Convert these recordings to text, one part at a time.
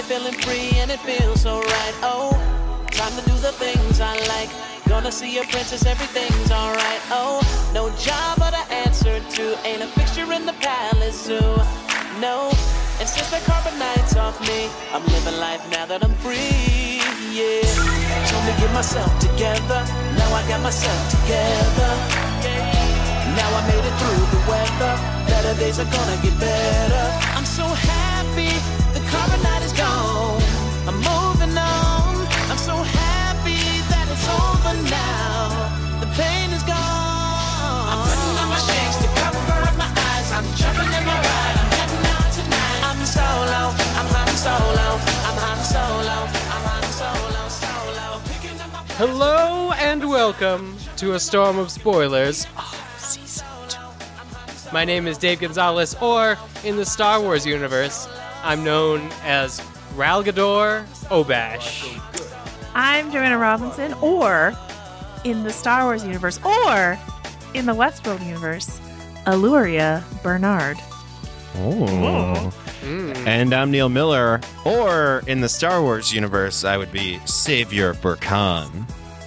feeling free and it feels so right. Oh, time to do the things I like. Gonna see a princess, everything's alright. Oh, no job but an answer to. Ain't a fixture in the palace zoo. No, and since the carbonite's off me, I'm living life now that I'm free. Yeah, told me get myself together. Now I got myself together. Now I made it through the weather. Better days are gonna get better. I'm so happy the carbonite is gone. I'm moving on. I'm so happy that it's over now. The pain is gone. I'm putting on my shades to cover up my eyes. I'm jumping in my ride. I'm heading out tonight. I'm solo. I'm Han Solo. I'm Han Solo. I'm Han Solo. Solo. Picking up my Hello and welcome to a storm of spoilers. Season 2. My name is Dave Gonzalez, or in the Star Wars universe, I'm known as Ralgador Obash. I'm Joanna Robinson, or in the Star Wars universe, or in the Westworld universe, Aluria Bernard. Oh. And I'm Neil Miller, or in the Star Wars universe, I would be Savior Burkhan,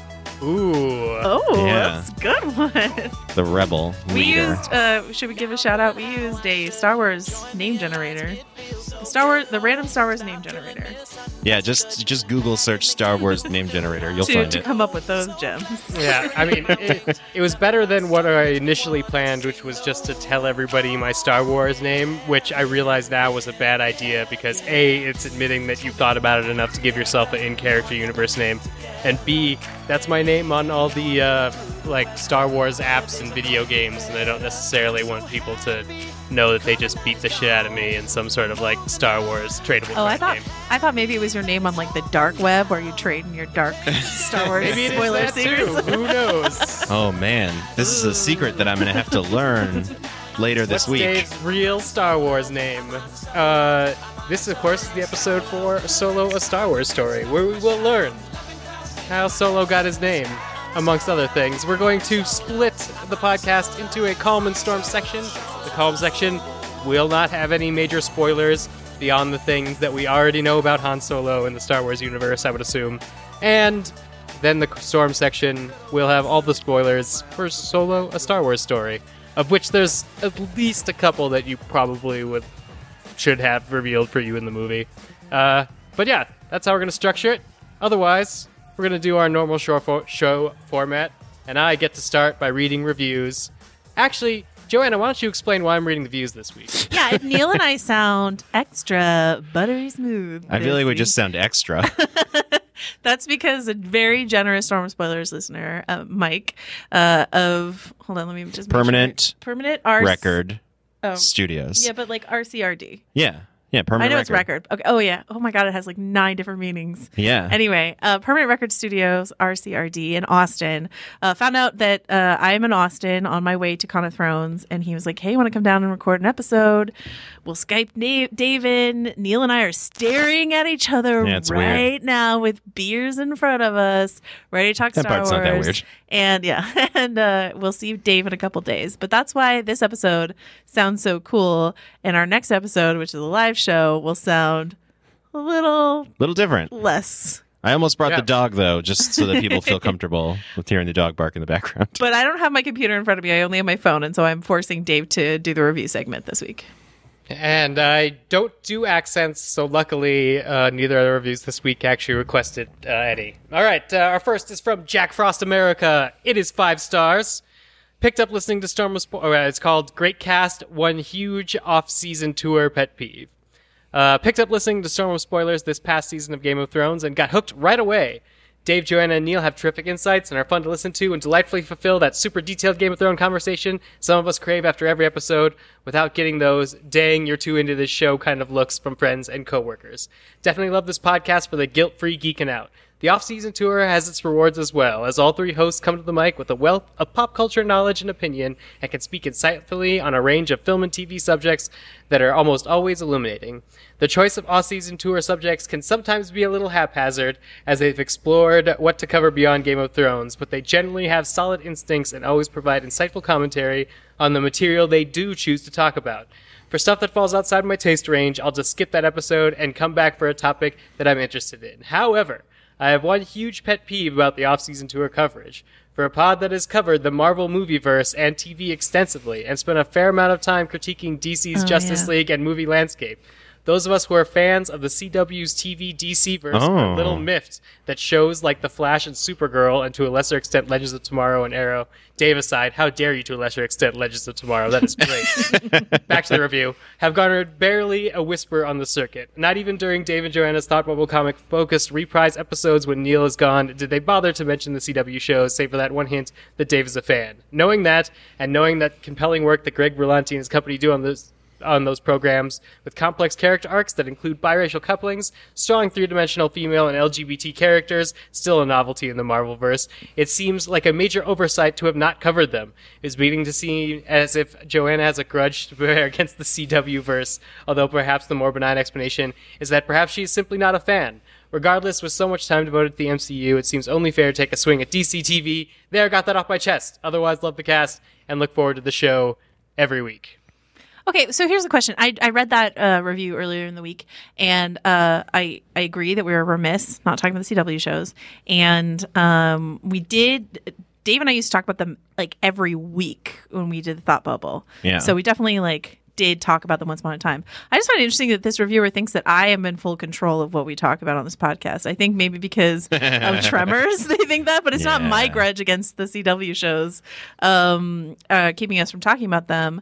Ooh. Oh, Yeah. that's a good one. the rebel We leader. used, should we give a shout out? We used a Star Wars name generator. The random Star Wars name generator. Yeah, just Google search Star Wars name generator. You'll find to it. come up with those gems. Yeah, I mean, it was better than what I initially planned, which was just to tell everybody my Star Wars name, which I realize now was a bad idea because A, it's admitting that you've thought about it enough to give yourself an in-character universe name, and B, that's my name on all the Star Wars apps and video games, and I don't necessarily want people to know that they just beat the shit out of me in some sort of Star Wars tradable Oh, card game. I thought maybe it was your name on the dark web where you trade in your dark Star Wars Maybe it is spoiler that secrets. too. Who knows? Oh man, this is a secret that I'm gonna have to learn later this What's week. Dave's real Star Wars name? This, of course, is the episode for Solo: A Star Wars Story, where we will learn how Solo got his name, amongst other things. We're going to split the podcast into a Calm and Storm section. The Calm section will not have any major spoilers beyond the things that we already know about Han Solo in the Star Wars universe, I would assume. And then the Storm section will have all the spoilers for Solo: A Star Wars Story, of which there's at least a couple that you probably should have revealed for you in the movie. But yeah, that's how we're going to structure it. Otherwise, we're going to do our normal show format, and I get to start by reading reviews. Actually, Joanna, why don't you explain why I'm reading the views this week? Yeah, if Neil and I sound extra buttery smooth. I feel like we this just sound extra. That's because a very generous Storm Spoilers listener, Mike, hold on, let me just make Permanent sure. Permanent Record Oh. Studios. Yeah, but RCRD. Yeah, permanent. I know it's record. Okay. Oh yeah. Oh my god, it has 9 different meanings. Yeah. Anyway, Permanent Record Studios, RCRD in Austin, found out that I am in Austin on my way to Con of Thrones, and he was like, "Hey, want to come down and record an episode? We'll Skype Dave in." Neil and I are staring at each other Yeah, it's right weird. now with beers in front of us, ready to talk That Star part's Wars. not that weird. And yeah, and we'll see Dave in a couple days. But that's why this episode sounds so cool. And our next episode, which is a live show, will sound a little Different. less. I almost brought Yeah. the dog though, just so that people feel comfortable with hearing the dog bark in the background. But I don't have my computer in front of me. I only have my phone. And so I'm forcing Dave to do the review segment this week. And I don't do accents, so luckily neither of the reviews this week actually requested any. All right, our first is from Jack Frost America. It is 5 stars. Picked up listening to Storm of it's called Great Cast, One Huge Off-Season Tour Pet Peeve. Picked up listening to Storm of Spoilers this past season of Game of Thrones and got hooked right away. Dave, Joanna, and Neil have terrific insights and are fun to listen to and delightfully fulfill that super detailed Game of Thrones conversation some of us crave after every episode without getting those dang you're too into this show kind of looks from friends and coworkers. Definitely love this podcast for the guilt-free geeking out. The off-season tour has its rewards as well, as all 3 hosts come to the mic with a wealth of pop culture knowledge and opinion and can speak insightfully on a range of film and TV subjects that are almost always illuminating. The choice of off-season tour subjects can sometimes be a little haphazard, as they've explored what to cover beyond Game of Thrones, but they generally have solid instincts and always provide insightful commentary on the material they do choose to talk about. For stuff that falls outside my taste range, I'll just skip that episode and come back for a topic that I'm interested in. However, I have one huge pet peeve about the off-season tour coverage. For a pod that has covered the Marvel movieverse and TV extensively and spent a fair amount of time critiquing DC's Justice League and movie landscape, those of us who are fans of the CW's TV DC-verse are a little miffed that shows like The Flash and Supergirl, and to a lesser extent Legends of Tomorrow and Arrow, Dave aside, how dare you to a lesser extent Legends of Tomorrow, that is great. Back to the review. Have garnered barely a whisper on the circuit. Not even during Dave and Joanna's Thought Bubble comic-focused reprise episodes when Neil is gone did they bother to mention the CW shows, save for that one hint that Dave is a fan. Knowing that, and knowing that compelling work that Greg Berlanti and his company do on those programs, with complex character arcs that include biracial couplings, strong three-dimensional female and LGBT characters, still a novelty in the Marvelverse, it seems like a major oversight to have not covered them. It's beginning to seem as if Joanna has a grudge to bear against the CW-verse, although perhaps the more benign explanation is that perhaps she is simply not a fan. Regardless, with so much time devoted to the MCU, it seems only fair to take a swing at DC TV. There, got that off my chest. Otherwise, love the cast, and look forward to the show every week. Okay, so here's the question. I read that review earlier in the week, and I agree that we were remiss not talking about the CW shows. And we did. Dave and I used to talk about them like every week when we did the Thought Bubble. Yeah. So we definitely did talk about them once upon a time. I just find it interesting that this reviewer thinks that I am in full control of what we talk about on this podcast. I think maybe because of Tremors, they think that, but it's not my grudge against the CW shows keeping us from talking about them.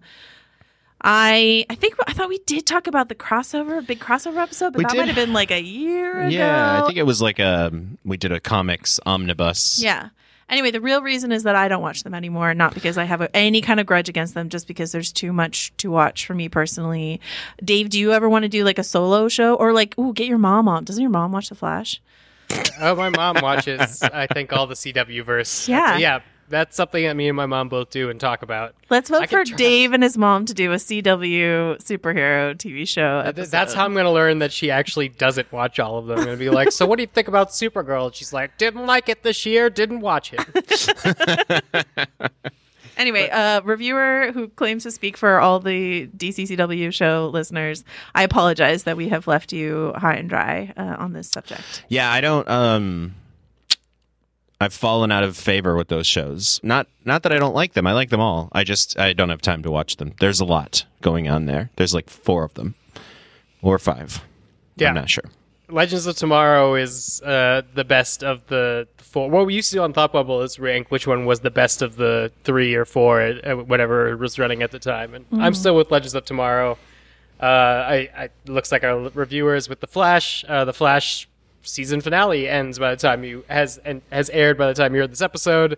I thought we did talk about the big crossover episode, but that might have been like a year ago. Yeah, I think it was like we did a comics omnibus. Yeah. Anyway, the real reason is that I don't watch them anymore, not because I have any kind of grudge against them, just because there's too much to watch for me personally. Dave, do you ever want to do like a solo show or get your mom on? Doesn't your mom watch The Flash? Oh, my mom watches, I think, all the CW verse. Yeah. Yeah. That's something that me and my mom both do and talk about. Let's vote for Dave and his mom to do a CW superhero TV show episode. That's how I'm going to learn that she actually doesn't watch all of them. I'm going to be like, so what do you think about Supergirl? And she's like, didn't like it this year, didn't watch it. Anyway, reviewer who claims to speak for all the DCCW show listeners, I apologize that we have left you high and dry on this subject. Yeah, I don't... I've fallen out of favor with those shows. Not that I don't like them. I like them all. I don't have time to watch them. There's a lot going on there. There's like 4 of them. Or 5. Yeah. I'm not sure. Legends of Tomorrow is the best of the 4. What we used to do on Thought Bubble is rank which one was the best of the 3 or 4, whatever was running at the time. And I'm still with Legends of Tomorrow. I looks like our reviewers with The Flash. The Flash season finale ends by the time has aired by the time you heard this episode.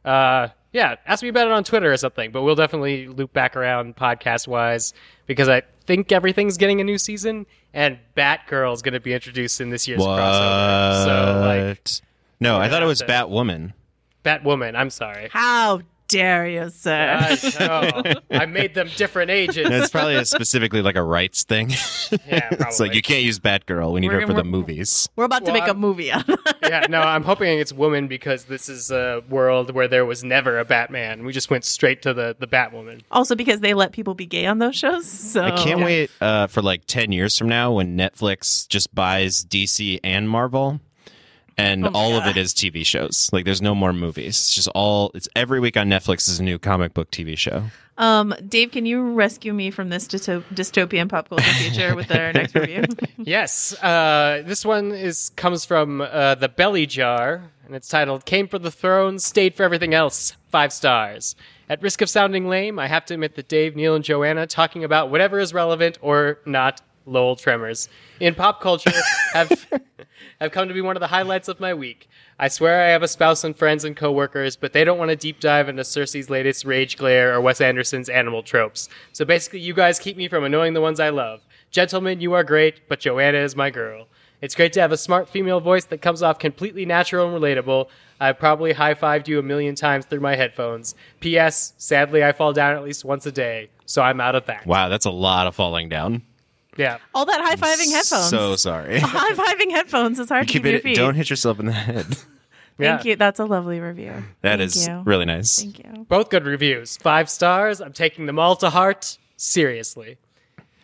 Ask me about it on Twitter or something, but we'll definitely loop back around podcast wise because I think everything's getting a new season and Batgirl's going to be introduced in this year's crossover. So no, I thought it was Batwoman. Batwoman, I'm sorry. How dare you, sir? I made them different agents. It's probably specifically like a rights thing. Yeah, probably. It's like you can't use Batgirl. We need her for the movies. We're about to make a movie out of it. Yeah, no, I'm hoping it's woman because this is a world where there was never a Batman. We just went straight to the Batwoman. Also because they let people be gay on those shows. So I can't wait for like 10 years from now when Netflix just buys DC and Marvel. And all of it is TV shows. Like, there's no more movies. It's just it's every week on Netflix is a new comic book TV show. Dave, can you rescue me from this dystopian pop culture future with our next review? Yes. This one comes from The Belly Jar, and it's titled, Came for the Throne, Stayed for Everything Else, 5 stars. At risk of sounding lame, I have to admit that Dave, Neil, and Joanna talking about whatever is relevant or not, lol Tremors, in pop culture have come to be one of the highlights of my week. I swear I have a spouse and friends and coworkers, but they don't want to deep dive into Cersei's latest Rage Glare or Wes Anderson's animal tropes. So basically, you guys keep me from annoying the ones I love. Gentlemen, you are great, but Joanna is my girl. It's great to have a smart female voice that comes off completely natural and relatable. I've probably high-fived you a million times through my headphones. P.S. Sadly, I fall down at least once a day, so I'm out of that. Wow, that's a lot of falling down. Yeah. All that high-fiving headphones. So sorry. High-fiving headphones is hard to keep your feet. Don't hit yourself in the head. Thank you. That's a lovely review. That is really nice. Thank you. Both good reviews. 5 stars. I'm taking them all to heart. Seriously.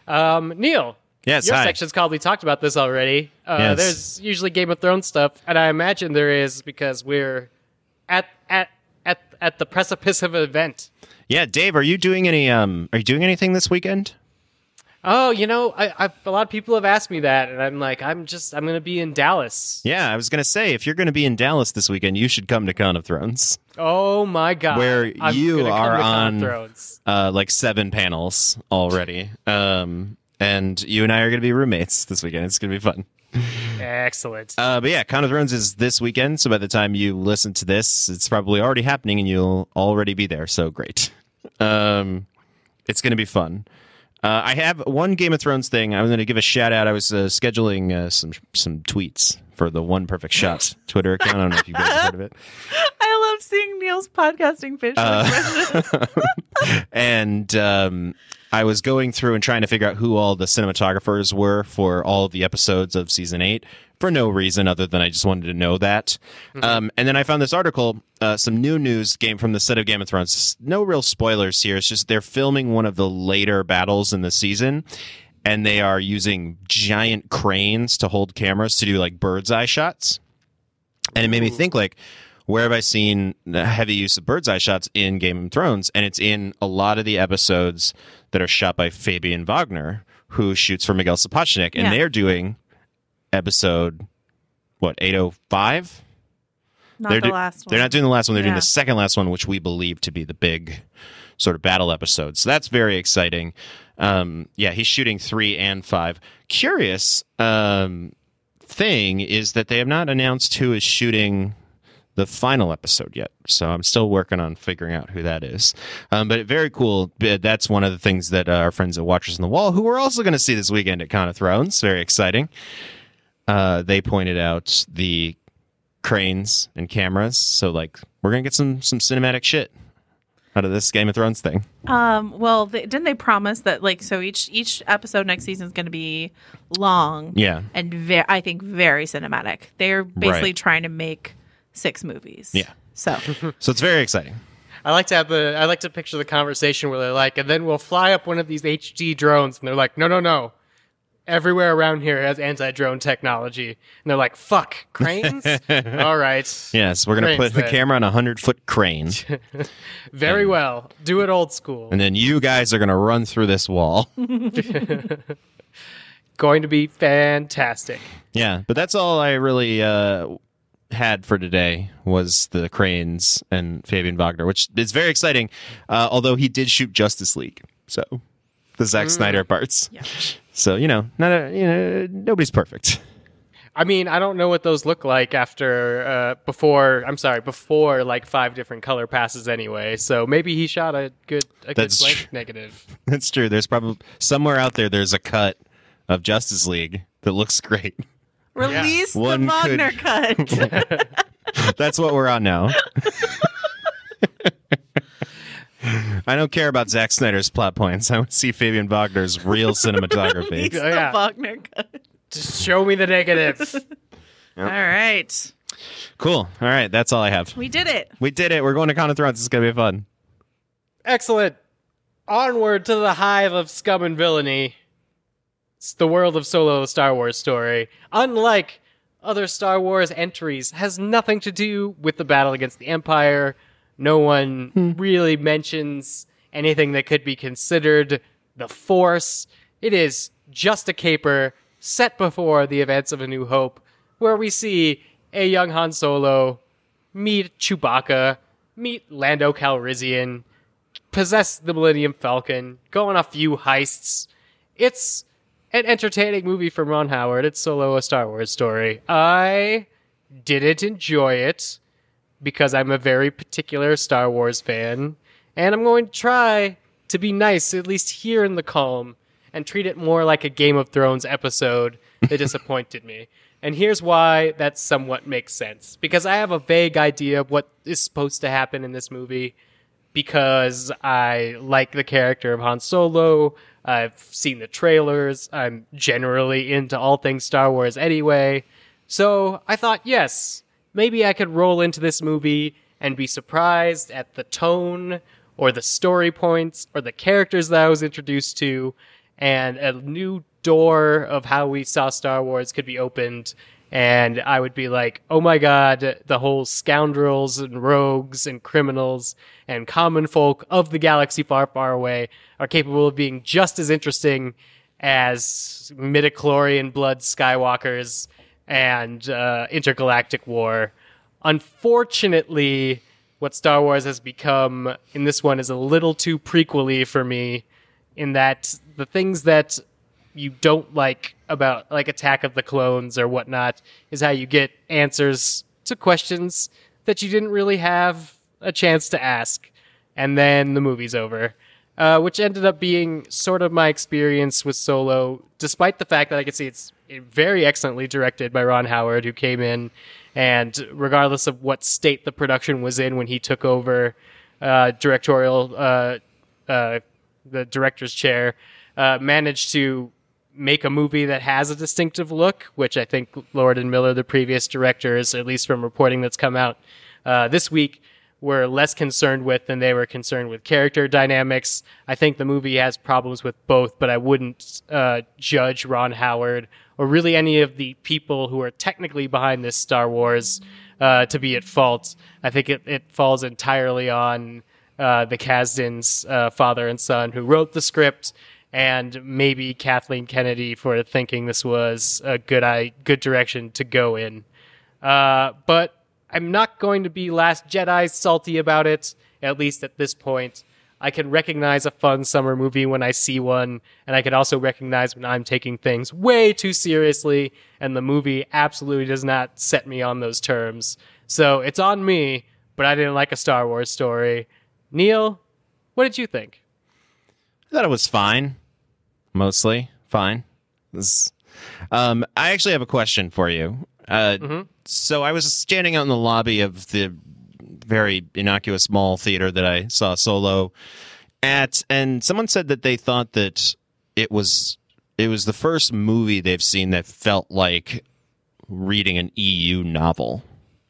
Neil. Yes, Your hi. section's called We Talked About This already. Yes. There's usually Game of Thrones stuff, and I imagine there is because we're at the precipice of an event. Yeah, Dave, are you doing anything this weekend? Oh, a lot of people have asked me that, and I'm like, I'm going to be in Dallas. Yeah, I was going to say, if you're going to be in Dallas this weekend, you should come to Con of Thrones, Oh my god! where I'm you gonna come are to Con of on Thrones. like 7 panels already. And you and I are going to be roommates this weekend. It's going to be fun. Excellent. But yeah, Con of Thrones is this weekend, so by the time you listen to this, it's probably already happening and you'll already be there, so great. It's going to be fun. I have one Game of Thrones thing. I'm going to give a shout out. I was scheduling some tweets for the One Perfect Shot Twitter account. I don't know if you guys have heard of it. I love seeing Neil's podcasting facial expression. And I was going through and trying to figure out who all the cinematographers were for all of the episodes of season 8 for no reason other than I just wanted to know that. And then I found this article, some new news came from the set of Game of Thrones. No real spoilers here. It's just they're filming one of the later battles in the season, and they are using giant cranes to hold cameras to do like bird's eye shots. And it made me think, like, where have I seen the heavy use of bird's eye shots in Game of Thrones? And it's in a lot of the episodes that are shot by Fabian Wagner, who shoots for Miguel Sapochnik, and Yeah. they're doing episode 805. Not the last one. They're not doing the last one. They're doing Yeah. the second last one, which we believe to be the big sort of battle episode. So that's very exciting. Yeah, he's shooting 3 and 5. Curious thing is that they have not announced who is shooting the final episode yet. So I'm still working on figuring out who that is. But very cool. That's one of the things that our friends at Watchers on the Wall, who we're also going to see this weekend at Con of Thrones, very exciting. They pointed out the cranes and cameras. So, like, we're going to get some cinematic shit out of this Game of Thrones thing. Well, didn't they promise that, like, so each episode next season is going to be long? Yeah. And I think very cinematic. They're basically Right. trying to make 6 movies. Yeah. So So it's very exciting. I like to picture the conversation where they're like, and then we'll fly up one of these HD drones, and they're like, no. Everywhere around here has anti-drone technology. And they're like, fuck, cranes? All right. Yes, we're going to Cranes, put the then. camera on a 100-foot crane. Very well. Do it old school. And then you guys are going to run through this wall. Going to be fantastic. Yeah, but that's all I really had for today was the cranes and Fabian Wagner, which is very exciting, although he did shoot Justice League. So the Zack Snyder parts. yeah. So, nobody's perfect. I mean, I don't know what those look like before like 5 different color passes anyway. So maybe he shot a good That's blank true. negative. That's true. There's probably somewhere out there's a cut of Justice League that looks great. Release the One could- Wagner cut. That's what we're on now. I don't care about Zack Snyder's plot points. I want to see Fabian Wagner's real cinematography. Release the Yeah. Wagner cut. Just show me the negative. All right. Cool. All right, that's all I have. We did it. We did it. We're going to Con of Thrones. It's going to be fun. Excellent. Onward to the hive of scum and villainy. It's the world of Solo, a Star Wars story. Unlike other Star Wars entries, has nothing to do with the battle against the Empire. No one really mentions anything that could be considered the Force. It is just a caper set before the events of A New Hope, where we see a young Han Solo meet Chewbacca, meet Lando Calrissian, possess the Millennium Falcon, go on a few heists. It's an entertaining movie from Ron Howard. It's Solo, a Star Wars story. I didn't enjoy it because I'm a very particular Star Wars fan, and I'm going to try to be nice, at least here in the calm, and treat it more like a Game of Thrones episode that disappointed me. And here's why that somewhat makes sense. Because I have a vague idea of what is supposed to happen in this movie, because I like the character of Han Solo. I've seen the trailers. I'm generally into all things Star Wars anyway. So I thought, yes, maybe I could roll into this movie and be surprised at the tone or the story points or the characters that I was introduced to and a new door of how we saw Star Wars could be opened. And I would be like, oh my God, the whole scoundrels and rogues and criminals and common folk of the galaxy far, far away are capable of being just as interesting as midichlorian blood Skywalkers and intergalactic war. Unfortunately, what Star Wars has become in this one is a little too prequel-y for me, in that the things that you don't like about like Attack of the Clones or whatnot is how you get answers to questions that you didn't really have a chance to ask, and then the movie's over. Which ended up being sort of my experience with Solo, despite the fact that I could see it's very excellently directed by Ron Howard, who came in, and regardless of what state the production was in when he took over the director's chair, managed to make a movie that has a distinctive look, which I think Lord and Miller, the previous directors, at least from reporting that's come out this week, were less concerned with than they were concerned with character dynamics. I think the movie has problems with both, but I wouldn't judge Ron Howard or really any of the people who are technically behind this Star Wars to be at fault. I think it falls entirely on the Kasdans, father and son, who wrote the script, and maybe Kathleen Kennedy for thinking this was a good direction to go in. But I'm not going to be Last Jedi salty about it, at least at this point. I can recognize a fun summer movie when I see one, and I can also recognize when I'm taking things way too seriously, and the movie absolutely does not set me on those terms. So it's on me, but I didn't like A Star Wars Story. Neil, what did you think? I thought it was fine. Mostly fine. I actually have a question for you. So I was standing out in the lobby of the very innocuous mall theater that I saw Solo at, and someone said that they thought that it was the first movie they've seen that felt like reading an EU novel.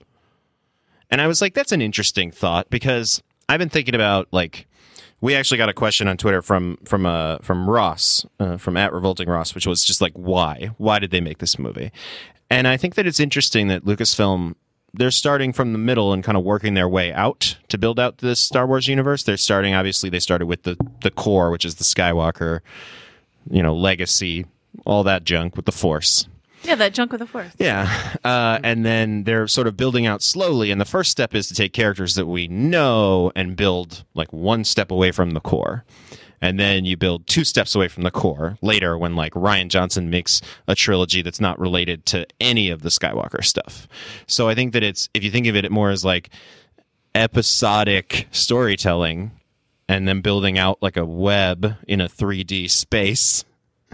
And I was like, that's an interesting thought, because I've been thinking about, like, we actually got a question on Twitter from Ross, from @RevoltingRoss, which was just like, why did they make this movie? And I think that it's interesting that Lucasfilm, they're starting from the middle and kind of working their way out to build out this Star Wars universe. They started with the core, which is the Skywalker, legacy, all that junk with the Force. Yeah, that junk with the Force. Yeah. And then they're sort of building out slowly. And the first step is to take characters that we know and build like one step away from the core. And then you build two steps away from the core later when like Rian Johnson makes a trilogy that's not related to any of the Skywalker stuff. So I think that if you think of it more as like episodic storytelling and then building out like a web in a 3D space,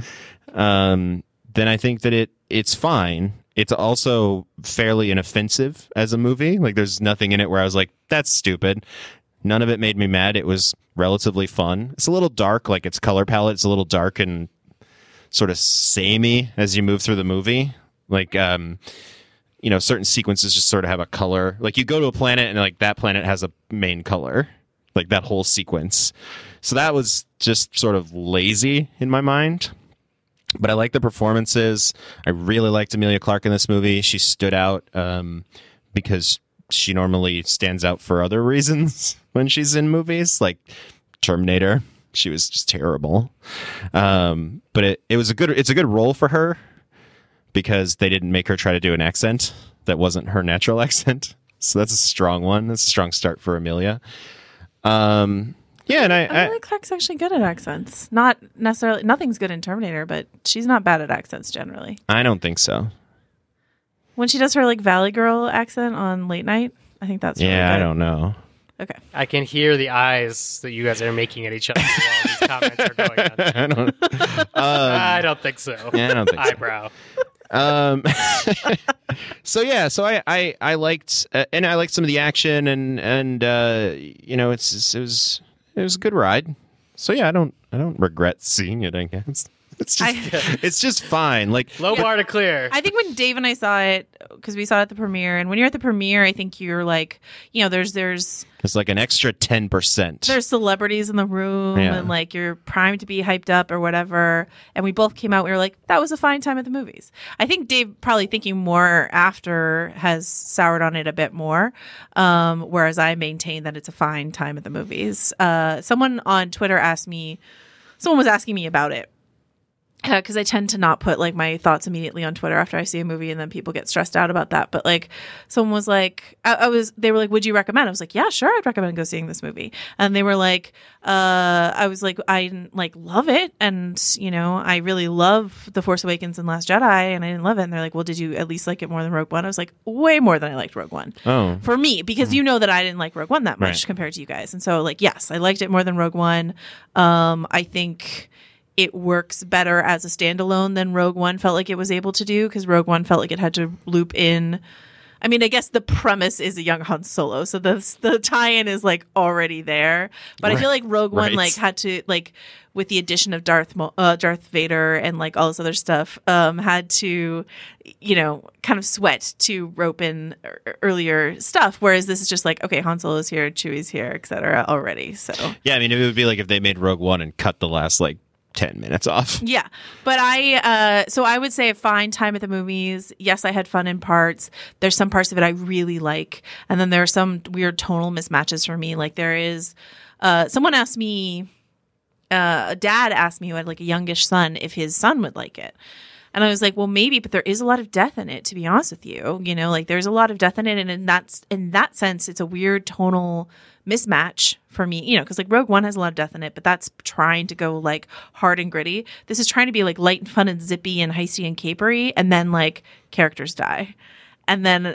then I think that it's fine. It's also fairly inoffensive as a movie. Like there's nothing in it where I was like, that's stupid. None of it made me mad. It was relatively fun. It's a little dark, like its color palette is a little dark and sort of samey as you move through the movie. Like, certain sequences just sort of have a color. Like you go to a planet and like that planet has a main color, like that whole sequence. So that was just sort of lazy in my mind. But I like the performances. I really liked Emilia Clarke in this movie. She stood out because she normally stands out for other reasons when she's in movies, like Terminator. She was just terrible. But it's a good role for her because they didn't make her try to do an accent that wasn't her natural accent. So that's a strong one. That's a strong start for Emilia. Yeah, and Emilia Clarke's actually good at accents. Not necessarily, nothing's good in Terminator, but she's not bad at accents generally. I don't think so. When she does her like Valley Girl accent on Late Night, I think that's really good. I don't know. Okay. I can hear the eyes that you guys are making at each other while these comments are going on. I don't think so. Yeah, I don't think so. Eyebrow. So I liked and I liked some of the action and it was a good ride. So yeah, I don't regret seeing it, I guess. It's just fine. Like Low bar to clear. I think when Dave and I saw it because we saw it at the premiere, and when you're at the premiere, I think you're like, there's It's like an extra 10%. there's celebrities in the room, Yeah. and like you're primed to be hyped up or whatever. And we both came out, we were like, that was a fine time at the movies. I think Dave, probably thinking more after, has soured on it a bit more, whereas I maintain that it's a fine time at the movies. Someone on Twitter someone was asking me about it. Because I tend to not put like my thoughts immediately on Twitter after I see a movie, and then people get stressed out about that. But like, someone was like, they were like, "Would you recommend?" I was like, "Yeah, sure, I'd recommend go seeing this movie." And they were like, I was like, I didn't like love it, and I really love The Force Awakens and Last Jedi, and I didn't love it. And they're like, "Well, did you at least like it more than Rogue One?" I was like, way more than I liked Rogue One. Oh. For me, because that I didn't like Rogue One that much Right. compared to you guys, and so like, yes, I liked it more than Rogue One. I think it works better as a standalone than Rogue One felt like it was able to do, because Rogue One felt like it had to loop in. I mean, I guess the premise is a young Han Solo, so the tie-in is like already there. But I feel like Rogue One Right. like had to, like, with the addition of Darth Vader and like all this other stuff, had to, kind of sweat to rope in earlier stuff. Whereas this is just like, okay, Han Solo's here, Chewie's here, etc. already. So Yeah, I mean, it would be like if they made Rogue One and cut the last, 10 minutes off. yeah, but so I would say a fine time at the movies. Yes, I had fun in parts. There's some parts of it I really like, and then there are some weird tonal mismatches for me. Like there is, someone asked me, a dad asked me who had like a youngish son if his son would like it. And I was like, well, maybe, but there is a lot of death in it, to be honest with you. Like there's a lot of death in it. And in that sense, it's a weird tonal mismatch for me, because like Rogue One has a lot of death in it, but that's trying to go like hard and gritty. This is trying to be like light and fun and zippy and heisty and capery. And then like characters die. And then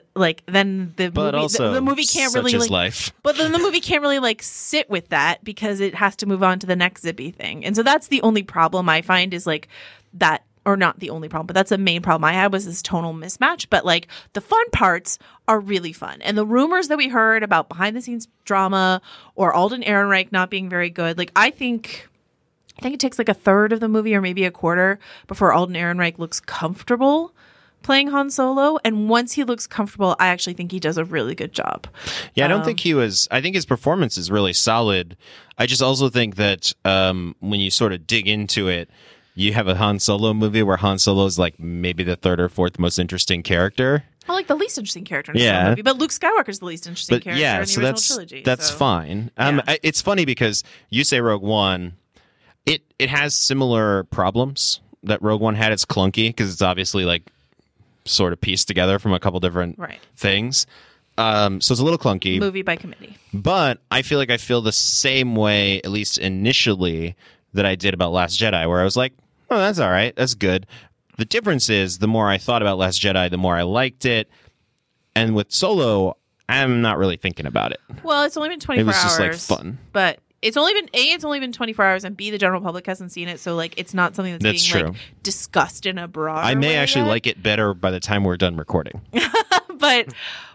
the movie can't such really is like, life. but then the movie can't really like sit with that because it has to move on to the next zippy thing. And so that's the only problem I find is like that, or not the only problem, but that's the main problem I had was this tonal mismatch. But like the fun parts are really fun. And the rumors that we heard about behind the scenes drama or Alden Ehrenreich not being very good, like I think it takes like a third of the movie or maybe a quarter before Alden Ehrenreich looks comfortable playing Han Solo. And once he looks comfortable, I actually think he does a really good job. Yeah, I don't think he was. I think his performance is really solid. I just also think that when you sort of dig into it, you have a Han Solo movie where Han Solo is like maybe the third or fourth most interesting character. I like the least interesting character in the Yeah. movie, but Luke Skywalker's the least interesting character in the original trilogy. That's so. fine. Yeah. It's funny because you say Rogue One, it has similar problems that Rogue One had. It's clunky because it's obviously like sort of pieced together from a couple different Right. things. So it's a little clunky. Movie by committee. But I feel like I feel the same way, at least initially, that I did about Last Jedi, where I was like, oh, that's all right. That's good. The difference is the more I thought about Last Jedi, the more I liked it. And with Solo, I'm not really thinking about it. Well, it's only been 24 It was just, like, hours. fun. But it's only been 24 hours, and B, the general public hasn't seen it, so like it's not something that's being true. like discussed in a broader I may way actually yet. like it better by the time we're done recording. but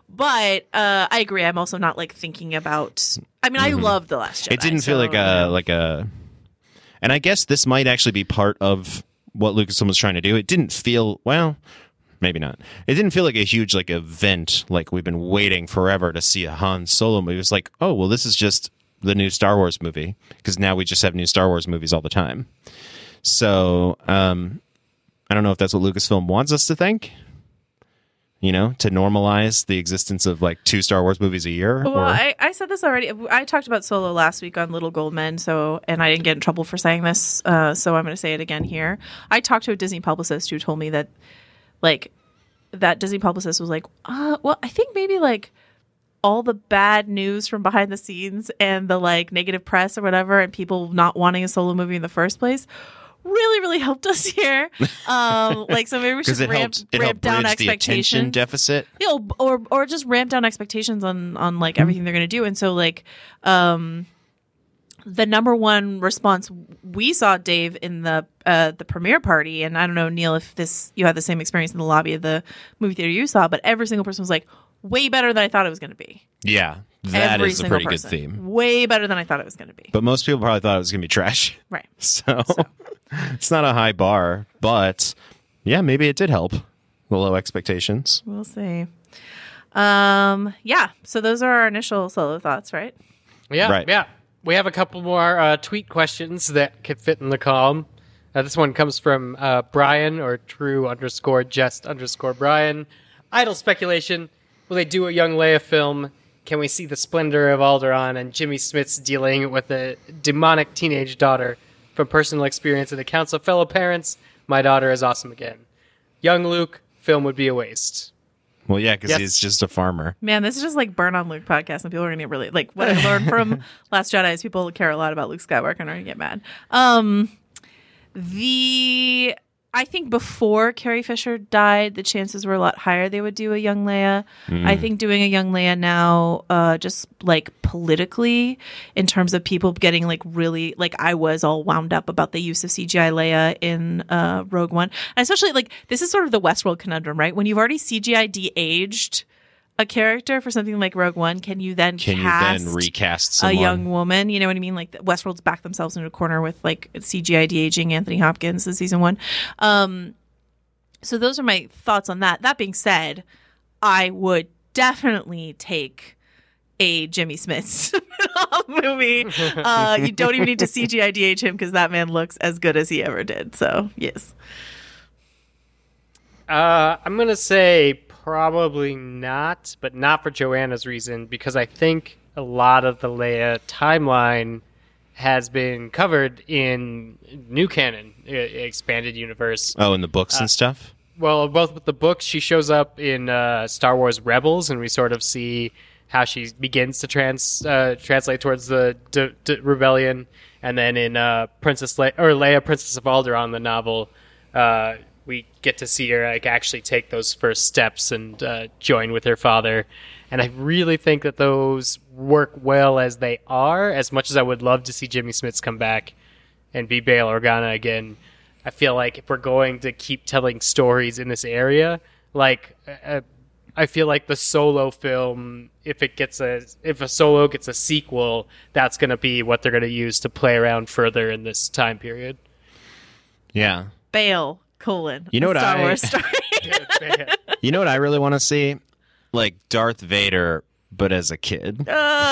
I agree. I'm also not like thinking about. I mean, I loved The Last Jedi. It didn't feel like a. And I guess this might actually be part of what Lucasfilm was trying to do. It didn't feel, well, maybe not. It didn't feel like a huge like event, like we've been waiting forever to see a Han Solo movie. It was like, oh, well, this is just the new Star Wars movie, because now we just have new Star Wars movies all the time. So I don't know if that's what Lucasfilm wants us to think. To normalize the existence of like 2 Star Wars movies a year. Well, or... I said this already. I talked about Solo last week on Little Gold Men, and I didn't get in trouble for saying this, so I'm going to say it again here. I talked to a Disney publicist who told me that, like, that Disney publicist was like, well, I think maybe like all the bad news from behind the scenes and the like negative press or whatever, and people not wanting a Solo movie in the first place, really, really helped us here. So maybe we should ramp down bridge the attention expectations. deficit. Or just ramp down expectations on like everything they're going to do. And so like the number one response we saw, Dave, in the premiere party, and I don't know, Neil, if you had the same experience in the lobby of the movie theater you saw, but every single person was like, way better than I thought it was going to be. Yeah, that Every is a single pretty person. good theme. Way better than I thought it was going to be. But most people probably thought it was going to be trash. Right. So it's not a high bar, but yeah, maybe it did help. low expectations. We'll see. Yeah. So those are our initial solo thoughts, right? Yeah, Right. yeah. We have a couple more tweet questions that could fit in the column. This one comes from Brian, or True_Jest_Brian. Idle speculation. Will they do a young Leia film? Can we see the splendor of Alderaan and Jimmy Smits dealing with a demonic teenage daughter? From personal experience and accounts of fellow parents, my daughter is awesome again. Young Luke, film would be a waste. Well, yeah, because Yes. he's just a farmer. Man, this is just like Burn on Luke podcast, and people are going to get really like what I learned from Last Jedi is people care a lot about Luke Skywalker and are going to get mad. I think before Carrie Fisher died, the chances were a lot higher they would do a young Leia. I think doing a young Leia now, just like politically, in terms of people getting like really, like I was all wound up about the use of CGI Leia in Rogue One. And especially like, this is sort of the Westworld conundrum, right? When you've already CGI de-aged a character for something like Rogue One, can you then recast a someone? young woman? You know what I mean? Like Westworld's backed themselves into a corner with like CGI de-aging Anthony Hopkins in season 1. So those are my thoughts on that. That being said, I would definitely take a Jimmy Smits movie. You don't even need to CGI de-age him because that man looks as good as he ever did. So yes. I'm going to say probably not, but not for Joanna's reason, because I think a lot of the Leia timeline has been covered in new canon, expanded universe. Oh, in the books and stuff? Well, both with the books, she shows up in Star Wars Rebels, and we sort of see how she begins to translate towards the rebellion, and then in Leia, Princess of Alderaan, the novel, we get to see her like actually take those first steps and join with her father. And I really think that those work well as they are. As much as I would love to see Jimmy Smits come back and be Bail Organa again, I feel like if we're going to keep telling stories in this area, like I feel like the Solo film, if a Solo gets a sequel, that's going to be what they're going to use to play around further in this time period. Yeah. Bail, You know what Star I- Wars story. You know what I really want to see? Like Darth Vader, but as a kid.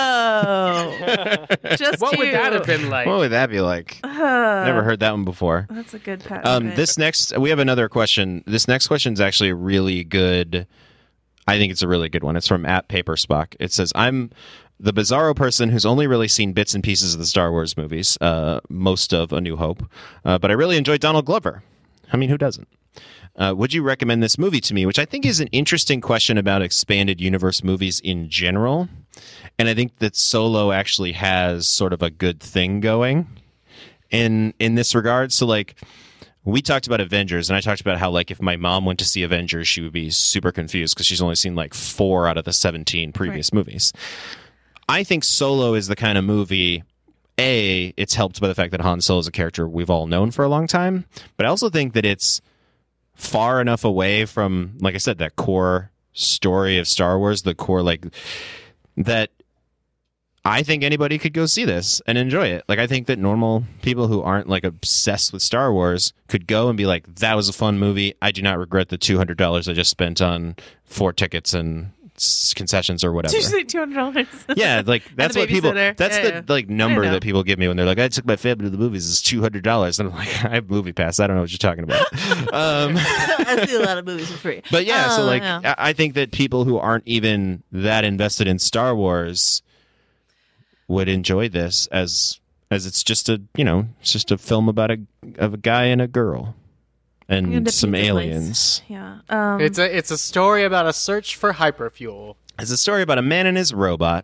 Oh. Just What would cute. that have been like? What would that be like? Never heard that one before. That's a good pattern. We have another question. This next question is actually a really good. I think it's a really good one. It's from @PaperSpock. It says, "I'm the bizarro person who's only really seen bits and pieces of the Star Wars movies, most of A New Hope, but I really enjoyed Donald Glover. I mean, who doesn't? Would you recommend this movie to me?" Which I think is an interesting question about expanded universe movies in general. And I think that Solo actually has sort of a good thing going in this regard. So, like, we talked about Avengers, and I talked about how, like, if my mom went to see Avengers, she would be super confused because she's only seen, like, 4 out of the 17 previous movies. I think Solo is the kind of movie, it's helped by the fact that Han Solo is a character we've all known for a long time, but I also think that it's far enough away from, like I said, that core story of Star Wars, the core, like, that I think anybody could go see this and enjoy it. Like, I think that normal people who aren't, like, obsessed with Star Wars could go and be like, that was a fun movie. I do not regret the $200 I just spent on 4 tickets and concessions or whatever. Did you say $200? Yeah, like that's the what people. babysitter. That's Yeah, the like number I know. that people give me when they're like, "I took my family to the movies. It's $200." And I'm like, "I have Movie Pass. I don't know what you're talking about." I see a lot of movies for free. But yeah, so like, yeah. I think that people who aren't even that invested in Star Wars would enjoy this as it's just a it's just a film about a guy and a girl and And a some pizza place. aliens. Yeah. It's a story about a search for hyperfuel. It's a story about a man and his robot.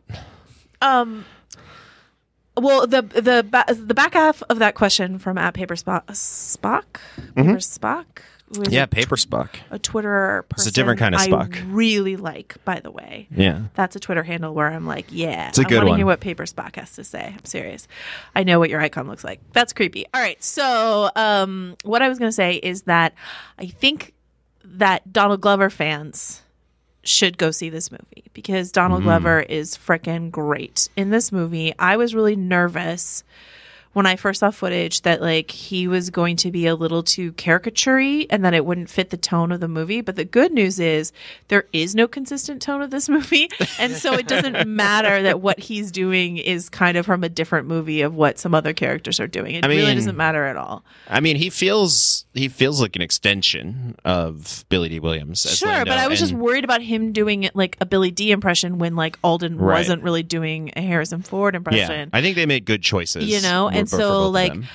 Well, the back half of that question from @PaperSpock, who is Paper Spock. a Twitter person. It's a different kind of Spock. I really like, by the way. Yeah. That's a Twitter handle where I'm like, yeah, It's a good I want to one. hear what Paper Spock has to say. I'm serious. I know what your icon looks like. That's creepy. All right. So what I was going to say is that I think that Donald Glover fans should go see this movie because Donald Glover is freaking great in this movie. I was really nervous when I first saw footage that like he was going to be a little too caricature-y and that it wouldn't fit the tone of the movie. But the good news is there is no consistent tone of this movie. And so it doesn't matter that what he's doing is kind of from a different movie of what some other characters are doing. It really doesn't matter at all. I mean, he feels like an extension of Billy D. Williams. As Sure, Lando, but I was just worried about him doing it like a Billy D impression when like Alden Right. wasn't really doing a Harrison Ford impression. I think they made good choices. You know, and for so both of like them.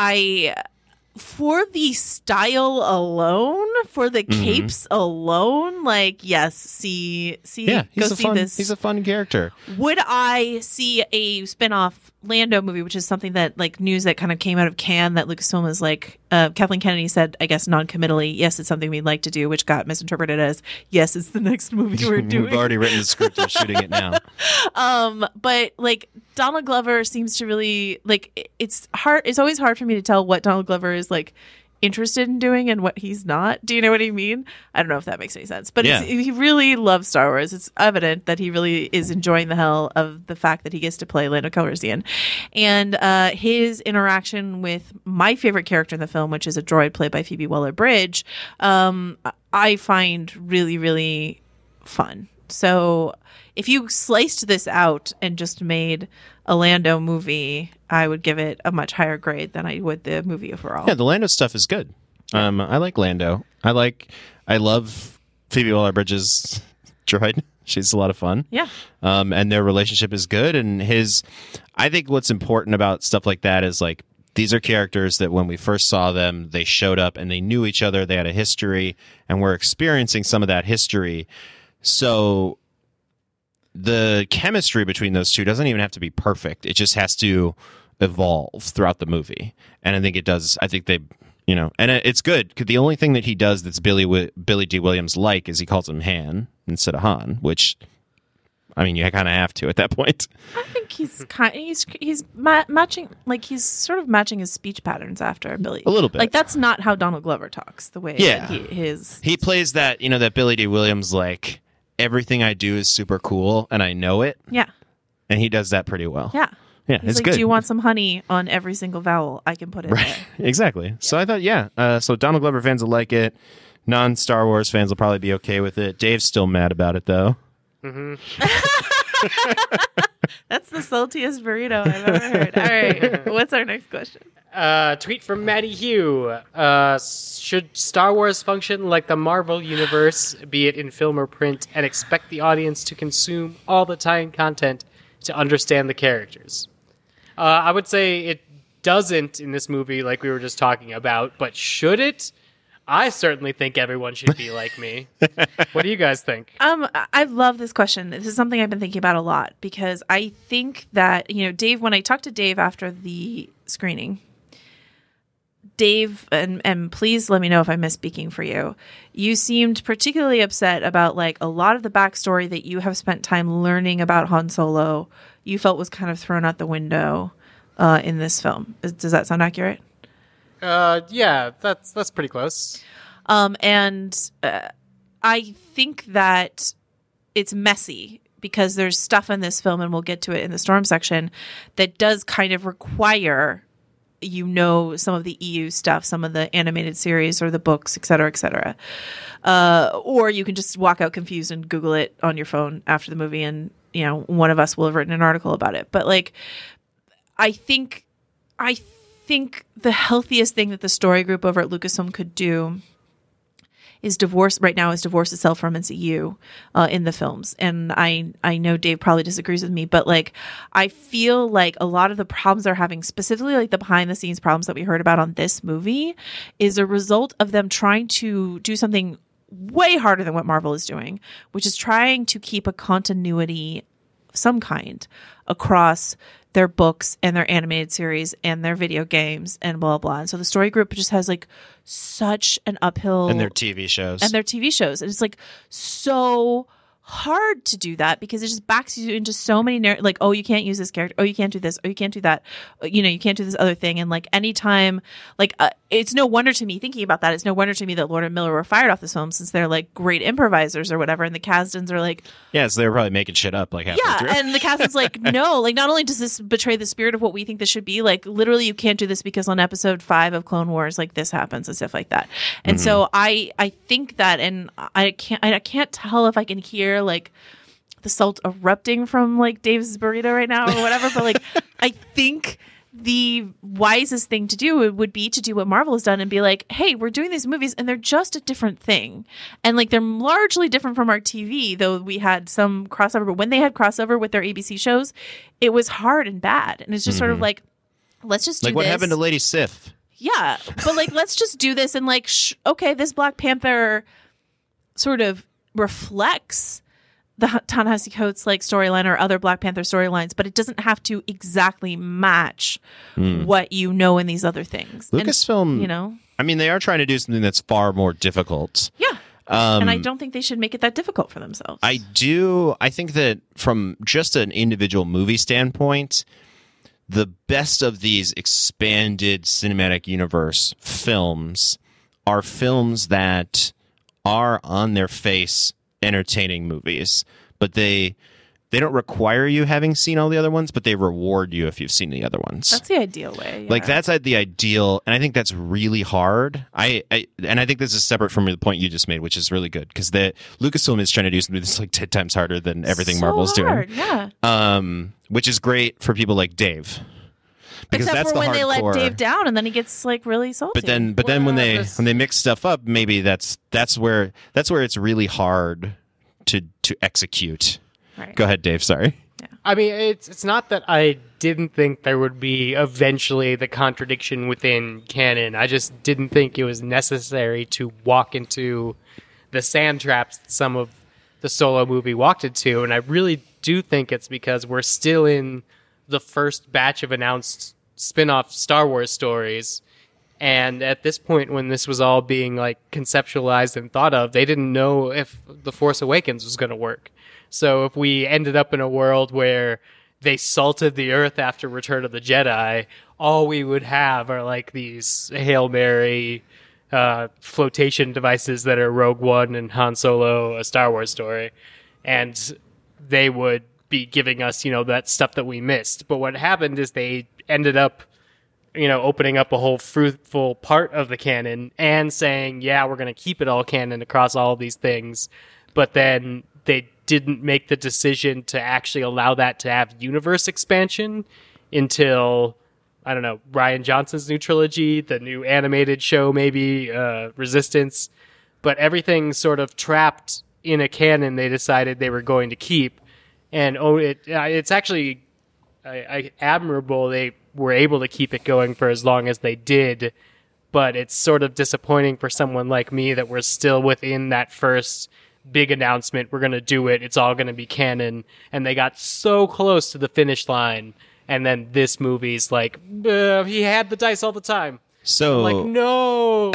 for the style alone, for the capes alone, like yes, go see this. He's a fun character. Would I see a spin-off Lando movie, which is something that like news that kind of came out of Cannes that Lucasfilm is like Kathleen Kennedy said, I guess non-committally, yes, it's something we'd like to do, which got misinterpreted as yes, it's the next movie we're doing. We've already written the script and shooting it now. But like Donald Glover seems to really like it's hard. It's always hard for me to tell what Donald Glover is like interested in doing and what he's not. Do you know what I mean? I don't know if that makes any sense, but Yeah. he really loves Star Wars. It's evident that he really is enjoying the hell of the fact that he gets to play Lando Calrissian, and his interaction with my favorite character in the film, which is a droid played by Phoebe Waller-Bridge, I find really, really fun. So if you sliced this out and just made a Lando movie, I would give it a much higher grade than I would the movie overall. Yeah, the Lando stuff is good. I like Lando. I love Phoebe Waller-Bridge's droid. She's a lot of fun. Yeah. And their relationship is good. And I think what's important about stuff like that is like, these are characters that when we first saw them, they showed up and they knew each other. They had a history and we're experiencing some of that history. So the chemistry between those two doesn't even have to be perfect. It just has to evolve throughout the movie. And I think it does. I think they, and it's good because the only thing that he does that's Billy D. Williams like is he calls him Han instead of Han, which, I mean, you kind of have to at that point. I think he's matching, like he's sort of matching his speech patterns after Billy. A little bit. Like that's not how Donald Glover talks. The way Yeah. that he plays that, that Billy D. Williams, like, everything I do is super cool and I know it. Yeah. And he does that pretty well. Yeah. Yeah, He's it's like, good. do you want some honey on every single vowel? I can put it there. Exactly. So I thought, so Donald Glover fans will like it. Non-Star Wars fans will probably be okay with it. Dave's still mad about it, though. That's the saltiest burrito I've ever heard. All right. What's our next question? Tweet from Maddie Hugh. Should Star Wars function like the Marvel Universe, be it in film or print, and expect the audience to consume all the tie-in content to understand the characters? I would say it doesn't in this movie, like we were just talking about, but should it? I certainly think everyone should be like me. What do you guys think? I love this question. This is something I've been thinking about a lot because I think that, Dave, when I talked to Dave after the screening, Dave, and please let me know if I'm misspeaking for you, you seemed particularly upset about like a lot of the backstory that you have spent time learning about Han Solo, you felt was kind of thrown out the window in this film. Does that sound accurate? Yeah, that's pretty close. And I think that it's messy because there's stuff in this film, and we'll get to it in the Storm section, that does kind of require some of the EU stuff, some of the animated series or the books, et cetera, et cetera. Or you can just walk out confused and Google it on your phone after the movie, and one of us will have written an article about it. But like, I think the healthiest thing that the story group over at Lucasfilm could do is divorce itself from MCU in the films. And I know Dave probably disagrees with me, but like, I feel like a lot of the problems they're having, specifically like the behind the scenes problems that we heard about on this movie, is a result of them trying to do something way harder than what Marvel is doing, which is trying to keep a continuity of some kind across their books and their animated series and their video games and blah, blah. And so the story group just has like such an uphill... And their TV shows. And it's like so hard to do that because it just backs you into so many like, oh, you can't use this character, oh, you can't do this, oh, you can't do that, you can't do this other thing. And like anytime, like it's no wonder to me thinking about that, it's no wonder to me that Lord and Miller were fired off this film, since they're like great improvisers or whatever, and the Kasdans are like, yeah, so they were probably making shit up like halfway through. and the Kasdans like, no, like not only does this betray the spirit of what we think this should be, like literally you can't do this because on episode 5 of Clone Wars like this happens and stuff like that. And so I think that, and I can't tell if I can hear like the salt erupting from like Dave's burrito right now or whatever, but like I think the wisest thing to do would be to do what Marvel has done and be like, hey, we're doing these movies and they're just a different thing, and like they're largely different from our TV, though we had some crossover, but when they had crossover with their ABC shows, it was hard and bad, and it's just sort of like, let's just do like what this. happened to Lady Sif. Yeah, but like let's just do this, and like okay, this Black Panther sort of reflects the Ta-Nehisi Coates like storyline or other Black Panther storylines, but it doesn't have to exactly match what you know in these other things. Lucasfilm, and, I mean, they are trying to do something that's far more difficult. Yeah. And I don't think they should make it that difficult for themselves. I think that from just an individual movie standpoint, the best of these expanded cinematic universe films are films that are on their face entertaining movies, but they don't require you having seen all the other ones, but they reward you if you've seen the other ones. That's the ideal way. Yeah. Like that's the ideal, and I think that's really hard. I think this is separate from the point you just made, which is really good because the Lucasfilm is trying to do something that's like 10 times harder than everything so Marvel's hard, doing. Yeah. Which is great for people like Dave. Because Except that's for when the they let hardcore. Dave down, and then he gets like really salty. But then when they mix stuff up, maybe that's where it's really hard to execute. Right. Go ahead, Dave. Sorry. I mean, it's not that I didn't think there would be eventually the contradiction within canon. I just didn't think it was necessary to walk into the sand traps that some of the Solo movie walked into, and I really do think it's because we're still in the first batch of announced spin-off Star Wars stories. And at this point, when this was all being like conceptualized and thought of, they didn't know if The Force Awakens was going to work. So if we ended up in a world where they salted the earth after Return of the Jedi, all we would have are like these Hail Mary flotation devices that are Rogue One and Han Solo, a Star Wars story. And they would be giving us, that stuff that we missed. But what happened is they ended up, opening up a whole fruitful part of the canon and saying, yeah, we're going to keep it all canon across all of these things. But then they didn't make the decision to actually allow that to have universe expansion until, I don't know, Rian Johnson's new trilogy, the new animated show, maybe, Resistance. But everything sort of trapped in a canon they decided they were going to keep. And it's actually admirable they were able to keep it going for as long as they did. But it's sort of disappointing for someone like me that we're still within that first big announcement. We're going to do it. It's all going to be canon. And they got so close to the finish line. And then this movie's like, he had the dice all the time. So, I'm like, no.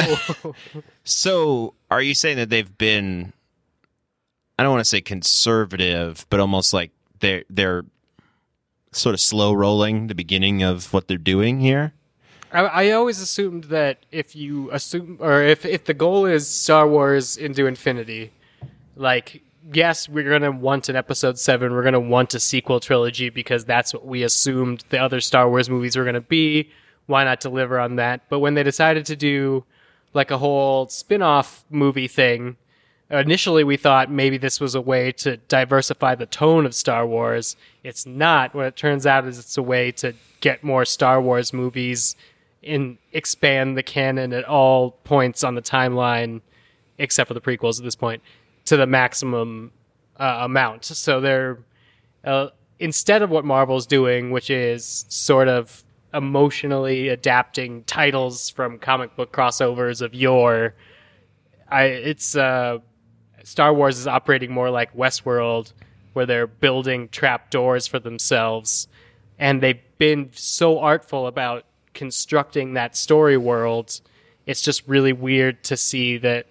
So, are you saying that they've been, I don't want to say conservative, but almost like they're sort of slow rolling the beginning of what they're doing here? I always assumed that if the goal is Star Wars into infinity, like, yes, we're going to want an episode 7, we're going to want a sequel trilogy because that's what we assumed the other Star Wars movies were going to be. Why not deliver on that? But when they decided to do like a whole spin-off movie thing, initially we thought maybe this was a way to diversify the tone of Star Wars. It's not. What it turns out is it's a way to get more Star Wars movies and expand the canon at all points on the timeline, except for the prequels at this point, to the maximum amount. So they're, instead of what Marvel's doing, which is sort of emotionally adapting titles from comic book crossovers of yore, Star Wars is operating more like Westworld, where they're building trap doors for themselves. And they've been so artful about constructing that story world. It's just really weird to see that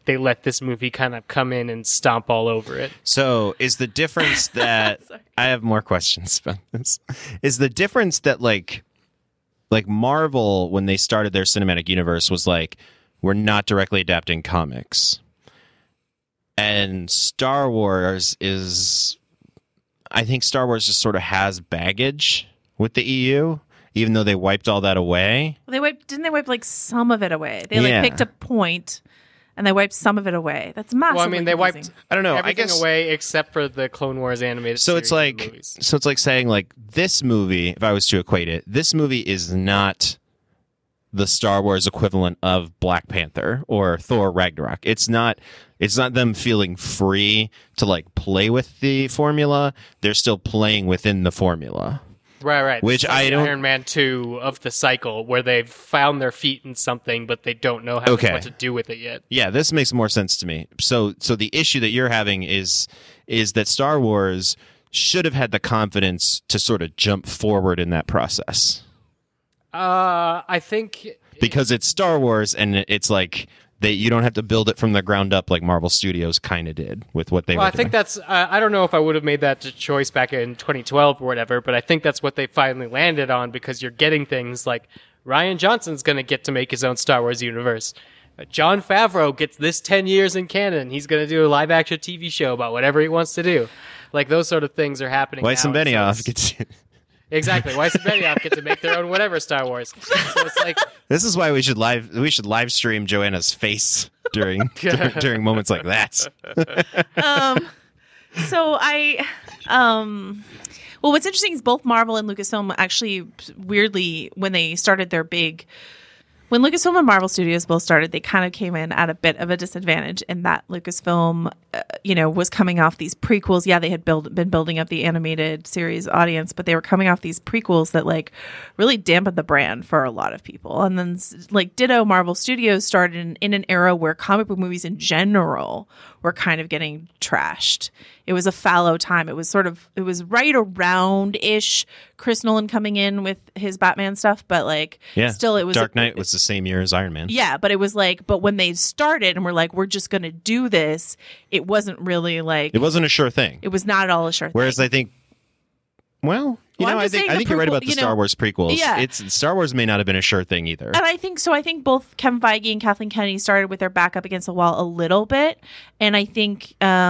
they let this movie kind of come in and stomp all over it. So is the difference that I have more questions about this? Is the difference that like Marvel, when they started their cinematic universe, was like, we're not directly adapting comics, and Star Wars is, I think Star Wars just sort of has baggage with the EU, even though they wiped all that away. Didn't they wipe like some of it away? They like picked a point and they wiped some of it away. That's massively Well, I mean, they confusing. wiped I don't know. everything I guess away except for the Clone Wars animated so. series It's like movies. so. It's like saying like this movie. If I was to equate it, this movie is not the Star Wars equivalent of Black Panther or Thor Ragnarok. It's not them feeling free to like play with the formula. They're still playing within the formula. Right. Which It's like I don't- Iron Man 2 of the cycle, where they've found their feet in something, but they don't know what to do with it yet. Yeah, this makes more sense to me. So the issue that you're having is that Star Wars should have had the confidence to sort of jump forward in that process. I think Because it's Star Wars and it's like you don't have to build it from the ground up like Marvel Studios kind of did with what they Well, were I think doing. that's. I don't know if I would have made that choice back in 2012 or whatever, but I think that's what they finally landed on, because you're getting things like Ryan Johnson's going to get to make his own Star Wars universe. Jon Favreau gets this 10 years in canon. He's going to do a live action TV show about whatever he wants to do. Like, those sort of things are happening. Weiss and now, so Benioff it's- gets. Exactly. Weiss and Benioff get to make their own whatever Star Wars. So it's like, This is why we should live stream Joanna's face during moments like that. So well, what's interesting is both Marvel and Lucasfilm actually, weirdly, when Lucasfilm and Marvel Studios both started, they kind of came in at a bit of a disadvantage in that Lucasfilm, was coming off these prequels. Yeah, they had been building up the animated series audience, but they were coming off these prequels that like really dampened the brand for a lot of people. And then like ditto, Marvel Studios started in an era where comic book movies in general were kind of getting trashed. It was a fallow time. It was right around ish Chris Nolan coming in with his Batman stuff, but like still it was Dark Knight was the same year as Iron Man. Yeah, but it was like, but when they started and were like, we're just going to do this, it wasn't really like, It wasn't a sure thing. it was not at all a sure Whereas thing. I think, well, I'm I just saying think the you're right prequel- about the Star Wars prequels. Yeah. Star Wars may not have been a sure thing either. And I think both Kevin Feige and Kathleen Kennedy started with their back up against the wall a little bit. And I think,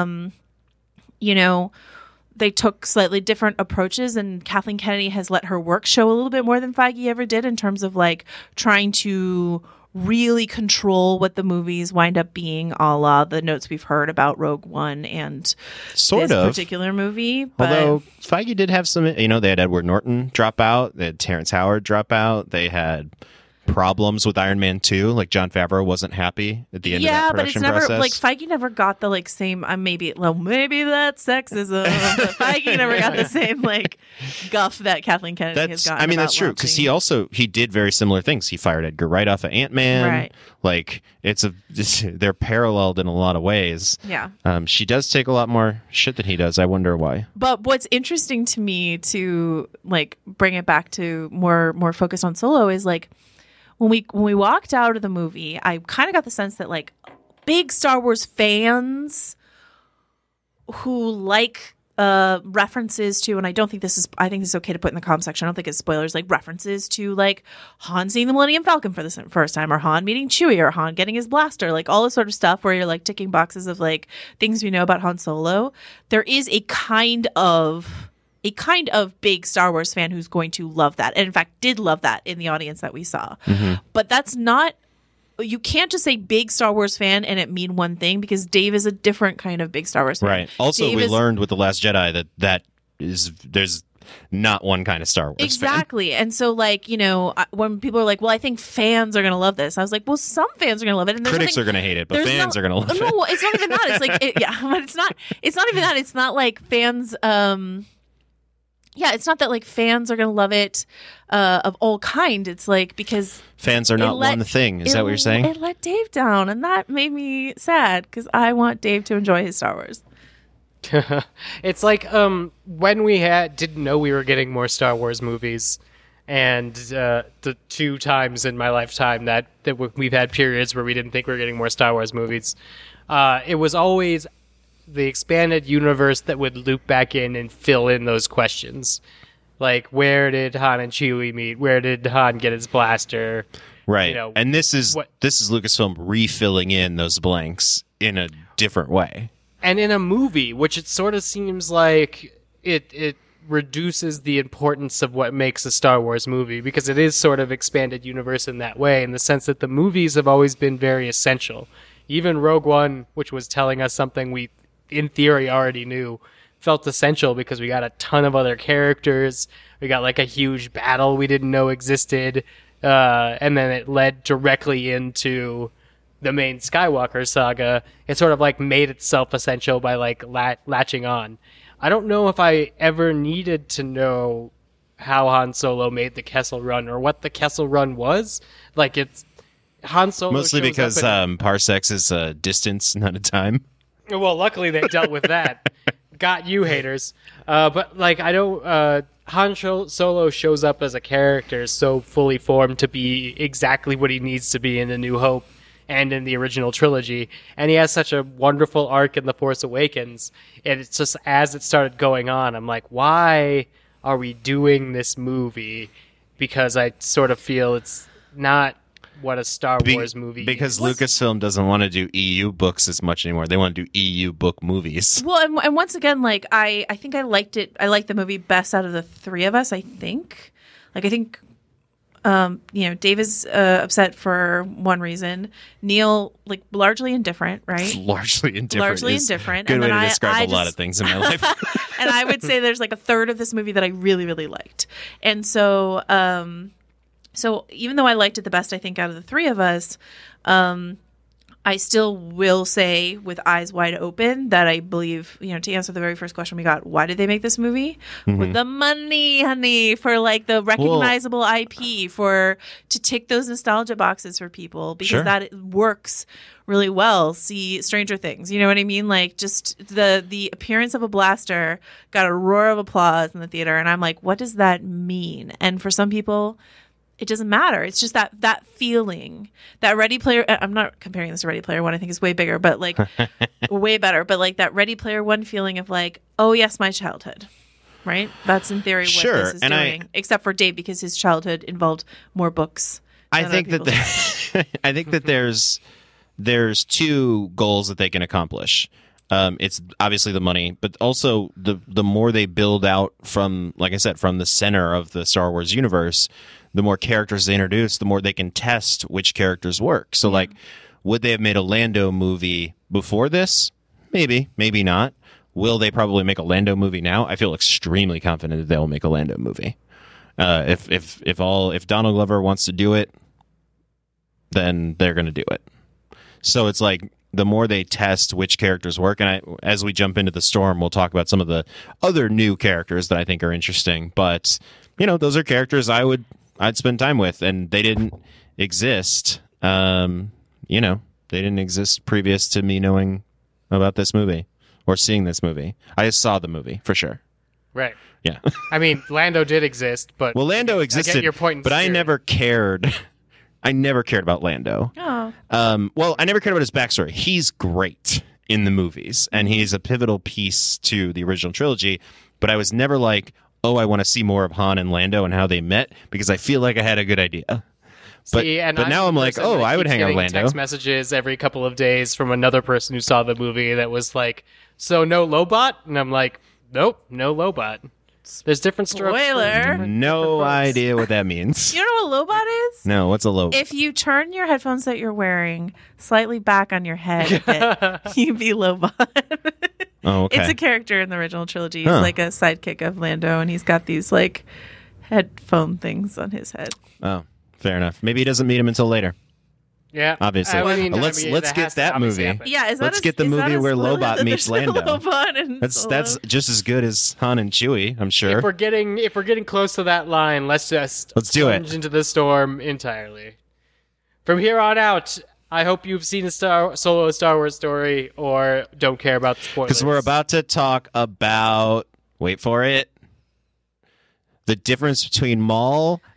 they took slightly different approaches, and Kathleen Kennedy has let her work show a little bit more than Feige ever did in terms of like trying to really control what the movies wind up being, a la the notes we've heard about Rogue One and Sort this of. particular movie. But Although Feige did have some, they had Edward Norton drop out, they had Terrence Howard drop out, they had problems with Iron Man 2. Like Jon Favreau wasn't happy at the end of that but it's production never process. like Feige never got the like same. Maybe that's sexism. But Feige never got the same like guff that Kathleen Kennedy has gotten. That's about true, because launching. he did very similar things. He fired Edgar Wright off of Ant-Man. Right. Like they're paralleled in a lot of ways. Yeah. She does take a lot more shit than he does. I wonder why. But what's interesting to me, to like bring it back to more focused on Solo, is like when we walked out of the movie, I kind of got the sense that like big Star Wars fans who like references to, and I think this is okay to put in the comment section, I don't think it's spoilers, like references to like Han seeing the Millennium Falcon for the first time, or Han meeting Chewie, or Han getting his blaster, like all this sort of stuff where you're like ticking boxes of like things we know about Han Solo. There is a kind of big Star Wars fan who's going to love that, and in fact did love that in the audience that we saw. But that's not, you can't just say big Star Wars fan and it mean one thing, because Dave is a different kind of big Star Wars fan. Right. Also, Dave we is- learned with The Last Jedi there's not one kind of Star Wars fan. Exactly. And so like, when people are like, well, I think fans are going to love this, I was like, well, some fans are going to love it, and there's Critics nothing- are going to hate it, but there's fans are going to love it. No, it's not even that. It's like, but it's not even that. It's not like fans, it's not that like fans are going to love it of all kind. It's like because Fans are not one thing. Is that what you're saying? It let Dave down, and that made me sad because I want Dave to enjoy his Star Wars. it's like when we didn't know we were getting more Star Wars movies, And the 2 times in my lifetime that we've had periods where we didn't think we were getting more Star Wars movies, it was always the expanded universe that would loop back in and fill in those questions. Like, where did Han and Chewie meet? Where did Han get his blaster? Right. You know, and this is Lucasfilm refilling in those blanks in a different way. And in a movie, which it sort of seems like it reduces the importance of what makes a Star Wars movie, because it is sort of expanded universe in that way, in the sense that the movies have always been very essential. Even Rogue One, which was telling us something we, in theory, already knew, felt essential because we got a ton of other characters. We got like a huge battle we didn't know existed. And then it led directly into the main Skywalker saga. It sort of like made itself essential by like latching on. I don't know if I ever needed to know how Han Solo made the Kessel Run or what the Kessel Run was. Like, it's Han Solo mostly because parsecs is a distance, not a time. Well, luckily they dealt with that. Got you, haters. But like, I don't. Han Solo shows up as a character so fully formed to be exactly what he needs to be in A New Hope and in the original trilogy, and he has such a wonderful arc in The Force Awakens. And it's just, as it started going on, I'm like, why are we doing this movie? Because I sort of feel it's not what a Star Wars movie because is. Lucasfilm doesn't want to do EU books as much anymore. They want to do EU book movies. Well, and once again, like, I think I liked it. I liked the movie best out of the 3 of us, I think. Like, I think, Dave is upset for one reason. Neil, like, largely indifferent, right? Largely indifferent. Largely indifferent. Good And way then to describe I a lot of things in my life. And I would say there's like a third of this movie that I really, really liked. And so, so even though I liked it the best, I think, out of the 3 of us, I still will say with eyes wide open that I believe, to answer the very first question we got, why did they make this movie? With the money, honey, for like the recognizable IP, to tick those nostalgia boxes for people, because that works really well. See Stranger Things, you know what I mean? Like, just the appearance of a blaster got a roar of applause in the theater, and I'm like, what does that mean? And for some people, it doesn't matter. It's just that feeling, that Ready Player. I'm not comparing this to Ready Player One. I think it's way bigger, but like way better. But like that Ready Player One feeling of like, oh yes, my childhood, right? That's in theory what this is doing. Except for Dave, because his childhood involved more books. I think that there's 2 goals that they can accomplish. It's obviously the money, but also the more they build out from, like I said, from the center of the Star Wars universe, the more characters they introduce, the more they can test which characters work. So, like, would they have made a Lando movie before this? Maybe, maybe not. Will they probably make a Lando movie now? I feel extremely confident that they'll make a Lando movie. If Donald Glover wants to do it, then they're going to do it. So it's like, the more they test which characters work, and as we jump into the storm, we'll talk about some of the other new characters that I think are interesting. But those are characters I'd spend time with, and they didn't exist. They didn't exist previous to me knowing about this movie or seeing this movie. I saw the movie for sure. Right. Yeah. I mean, Lando did exist, but Lando existed. I get your point. But I never cared. I never cared about Lando. Oh. I never cared about his backstory. He's great in the movies, and he's a pivotal piece to the original trilogy. But I was never like, oh, I want to see more of Han and Lando and how they met, because I feel like I had a good idea. But now I'm like, oh, I would hang out with Lando. Text messages every couple of days from another person who saw the movie that was like, so no Lobot? And I'm like, nope, no Lobot. There's different strokes. Spoiler. No idea what that means. You don't know what Lobot is? No, what's a Lobot? If you turn your headphones that you're wearing slightly back on your head a bit, you'd be Lobot. Oh, okay. It's a character in the original trilogy. He's like a sidekick of Lando, and he's got these like headphone things on his head. Oh, fair enough. Maybe he doesn't meet him until later. Yeah, obviously. Let's get that movie. Happen. Yeah, let's get the movie where Lobot meets Lando. Lobot and that's just as good as Han and Chewie, I'm sure. If we're getting close to that line, let's do it. Into the storm entirely. From here on out, I hope you've seen a Solo Star Wars story or don't care about the spoilers. Because we're about to talk about, wait for it, the difference between Maul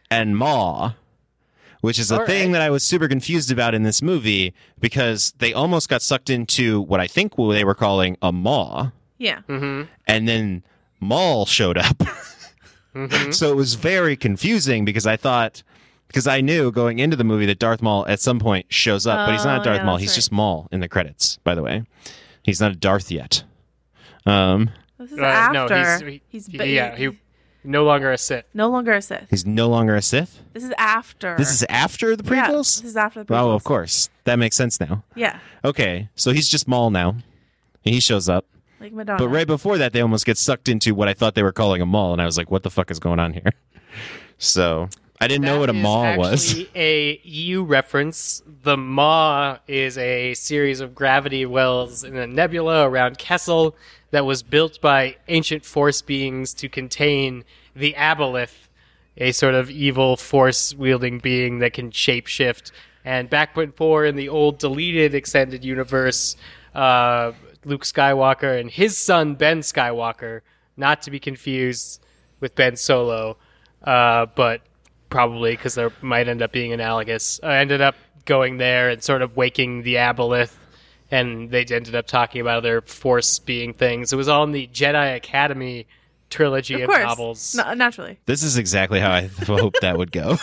and Maw, which is a All thing right. that I was super confused about in this movie because they almost got sucked into what I think they were calling a Maw, Yeah. and then Maul showed up. So it was very confusing because I knew going into the movie that Darth Maul at some point shows up, but he's not Oh, Darth yeah, Maul. that's He's right. just Maul in the credits, by the way. He's not a Darth yet. This is after. No, he's he no longer a Sith. no longer a Sith. He's no longer a Sith. This is after. This is after the Yeah, prequels? this is after the prequels. Oh, of course. That makes sense now. Yeah. Okay, so he's just Maul now. He shows up. Like Madonna. But right before that, they almost get sucked into what I thought they were calling a Maul, and I was like, what the fuck is going on here? So I didn't know what a Maul was. Actually, a EU reference. The Maw is a series of gravity wells in a nebula around Kessel that was built by ancient force beings to contain the Aboleth, a sort of evil force-wielding being that can shapeshift. And back before in the old deleted extended universe, Luke Skywalker and his son Ben Skywalker, not to be confused with Ben Solo, but probably because there might end up being analogous, ended up going there and sort of waking the Aboleth, and they ended up talking about other force being things. It was all in the Jedi Academy trilogy of of course. novels. Naturally. This is exactly how I hoped that would go.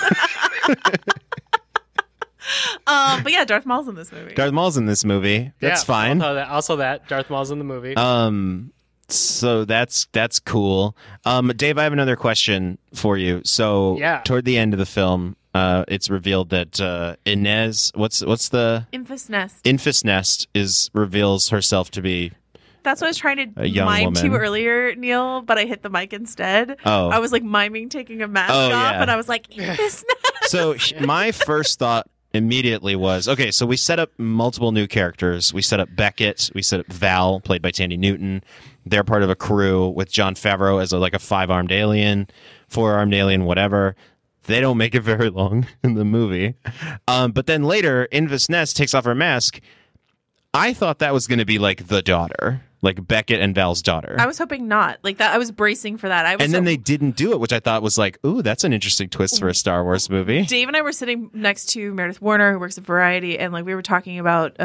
But yeah, Darth Maul's in this movie. Darth Maul's in this movie. That's Yeah, fine. Also that Darth Maul's in the movie. So that's cool. Dave, I have another question for you. So Yeah. toward the end of the film, it's revealed that Inez, what's the Infus Nest. Infus Nest reveals herself to be That's what I was trying A to young mime to woman. earlier, Neil, but I hit the mic instead. Oh. I was like miming taking a mask Oh, off, yeah. and I was like, Infus Nest. So my first thought immediately was, okay, so we set up multiple new characters. We set up Beckett. We set up Val, played by Tandy Newton. They're part of a crew with Jon Favreau as like a 5-armed alien, 4-armed alien, whatever. They don't make it very long in the movie. But then later, Infus Nest takes off her mask. I thought that was going to be like the daughter, like Beckett and Val's daughter. I was hoping not. Like that, I was bracing for that. And then they didn't do it, which I thought was like, ooh, that's an interesting twist for a Star Wars movie. Dave and I were sitting next to Meredith Warner, who works at Variety, and like we were talking about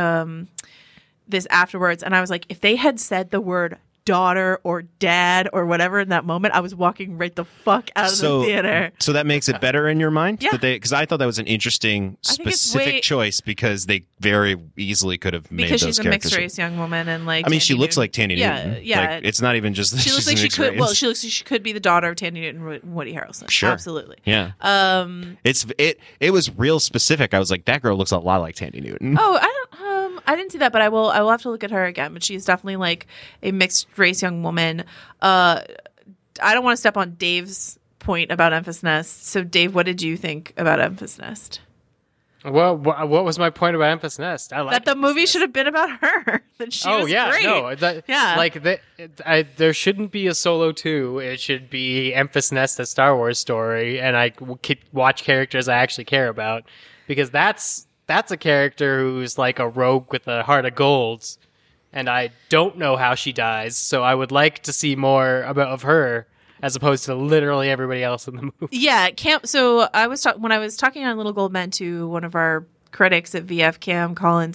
this afterwards, and I was like, if they had said the word daughter or dad or whatever in that moment, I was walking right the fuck out of the theater. So that makes it better in your mind? Yeah. Because I thought that was an interesting, I think it's specific way- choice because they very easily could have made Because those she's a characters. mixed race young woman, and like I mean, she Tandy looks Newton- like Tandy yeah, Newton. Yeah, Like, it's not even just that she she's looks like a she mixed could. race. Well, she looks like she could be the daughter of Tandy Newton and Woody Harrelson. Sure. Absolutely. Yeah. Um. It was real specific. I was like, that girl looks a lot like Tandy Newton. Oh, I didn't see that, but I will have to look at her again. But she's definitely like a mixed race young woman. I don't want to step on Dave's point about Enfys Nest. So, Dave, what did you think about Enfys Nest? Well, what was my point about Enfys Nest? I like That the Enfys movie Nest. should have been about her. That she Oh was yeah, great. no, Yeah. like there shouldn't be a Solo 2. It should be Enfys Nest, a Star Wars story, and I could watch characters I actually care about, because that's a character who's like a rogue with a heart of gold, and I don't know how she dies, so I would like to see more of her as opposed to literally everybody else in the movie. Yeah, Cam. So I was when I was talking on Little Gold Men to one of our critics at VF, Cam Collins,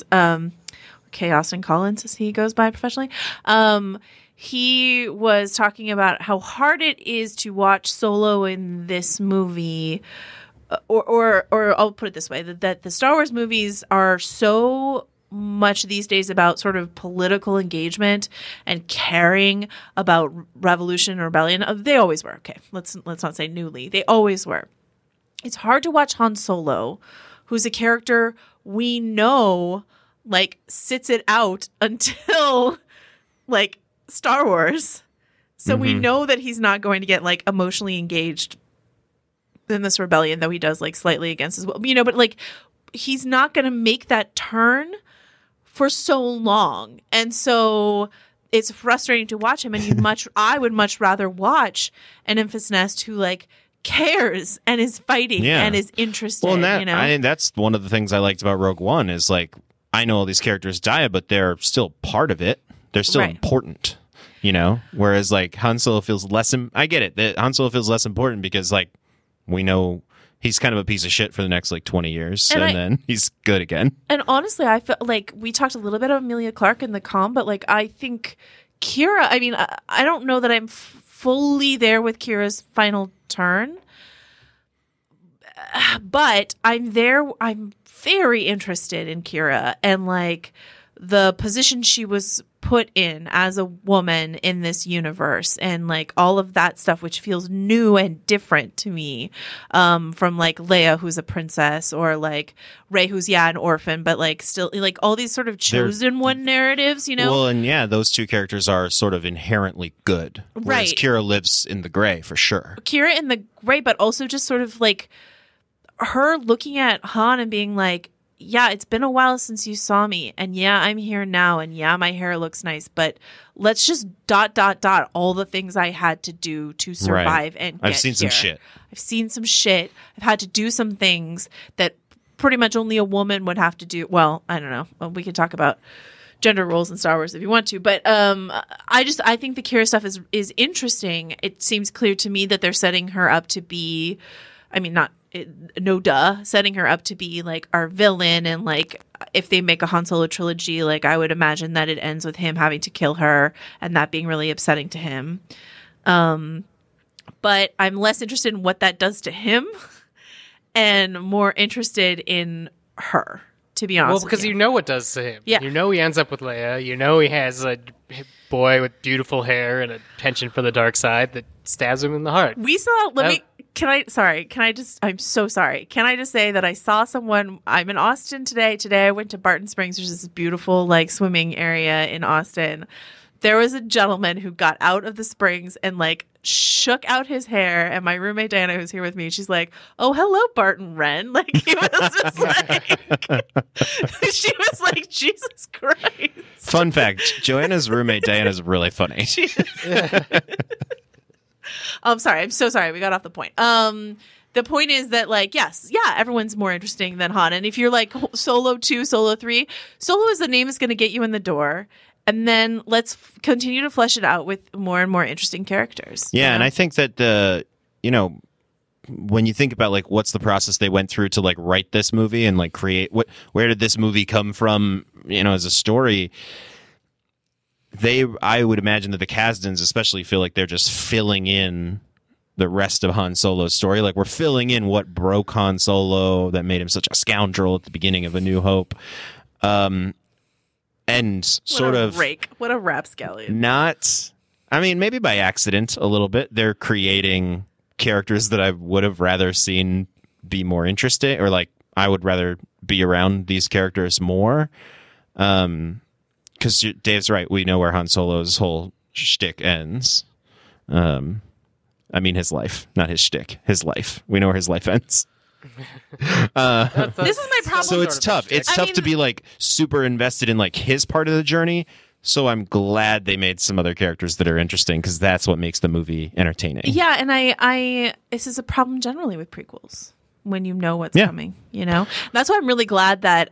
K. Austin Collins, as he goes by professionally. He was talking about how hard it is to watch Solo in this movie, or I'll put it this way: that the Star Wars movies are so much these days about sort of political engagement and caring about revolution or rebellion. They always were. Okay, let's not say newly. They always were. It's hard to watch Han Solo, who's a character we know like sits it out until like Star Wars. So we know that he's not going to get like emotionally engaged in this rebellion, though he does like slightly against his will. But like he's not going to make that turn for so long. And so it's frustrating to watch him, and I would much rather watch an Enfys Nest who like cares and is fighting Yeah. and is interested. Well, and that, you know? I mean, that's one of the things I liked about Rogue One is like, I know all these characters die, but they're still part of it. They're still Right. important, whereas like Han Solo feels less, I get it. That Han Solo feels less important because like we know he's kind of a piece of shit for the next like 20 years, And then he's good again. And honestly, I feel like we talked a little bit of Emilia Clarke in the comm, but like I think Kira. I mean, I don't know that I'm fully there with Kira's final turn, but I'm there. I'm very interested in Kira and like the position she was put in as a woman in this universe and like all of that stuff, which feels new and different to me, from like Leia, who's a princess, or like Rey, who's an orphan, but like still like all these sort of chosen one narratives, you know? Well, and yeah, those two characters are sort of inherently good. Whereas Right. Kira lives in the gray for sure. Kira in the gray, but also just sort of like her looking at Han and being like, yeah, it's been a while since you saw me, and yeah, I'm here now, and yeah, my hair looks nice, but let's just ... all the things I had to do to survive and I've get seen some here. shit. I've seen some shit. I've had to do some things that pretty much only a woman would have to do. Well, I don't know. We could talk about gender roles in Star Wars if you want to, but I think the Kira stuff is interesting. It seems clear to me that they're setting her up to be, I mean, setting her up to be like our villain, and like if they make a Han Solo trilogy, like I would imagine that it ends with him having to kill her and that being really upsetting to him. But I'm less interested in what that does to him and more interested in her, to be honest. Well, because with you know what does to him. Yeah. You know he ends up with Leia. You know he has a boy with beautiful hair and a penchant for the dark side that stabs him in the heart. We saw, I'm so sorry. Can I just say that I saw someone, I'm in Austin today. Today I went to Barton Springs, which is this beautiful like swimming area in Austin. There was a gentleman who got out of the springs and like shook out his hair, and my roommate Diana, who's here with me, she's like, "Oh, hello, Barton Wren." Like he was just like, she was like, "Jesus Christ." Fun fact, Joanna's roommate Diana's really funny. I'm sorry. I'm so sorry. We got off the point. The point is that, like, yes, yeah, everyone's more interesting than Han. And if you're like Solo 2, Solo 3, Solo is the name is going to get you in the door. And then let's continue to flesh it out with more and more interesting characters. Yeah, you know? and I think that, when you think about, like, what's the process they went through to, like, write this movie and, like, create... where did this movie come from, as a story... I would imagine that the Kasdans especially feel like they're just filling in the rest of Han Solo's story. Like, we're filling in what broke Han Solo, that made him such a scoundrel at the beginning of A New Hope. And sort of... rake. What a rapscallion. Not... I mean, maybe by accident a little bit. They're creating characters that I would have rather seen be more interesting, or, like, I would rather be around these characters more. Because Dave's right. We know where Han Solo's whole shtick ends. I mean, his life, not his shtick. His life. We know where his life ends. This is my problem. So it's tough. It's tough to be like super invested in like his part of the journey. So I'm glad they made some other characters that are interesting, because that's what makes the movie entertaining. Yeah, and I this is a problem generally with prequels when you know what's coming. That's why I'm really glad that.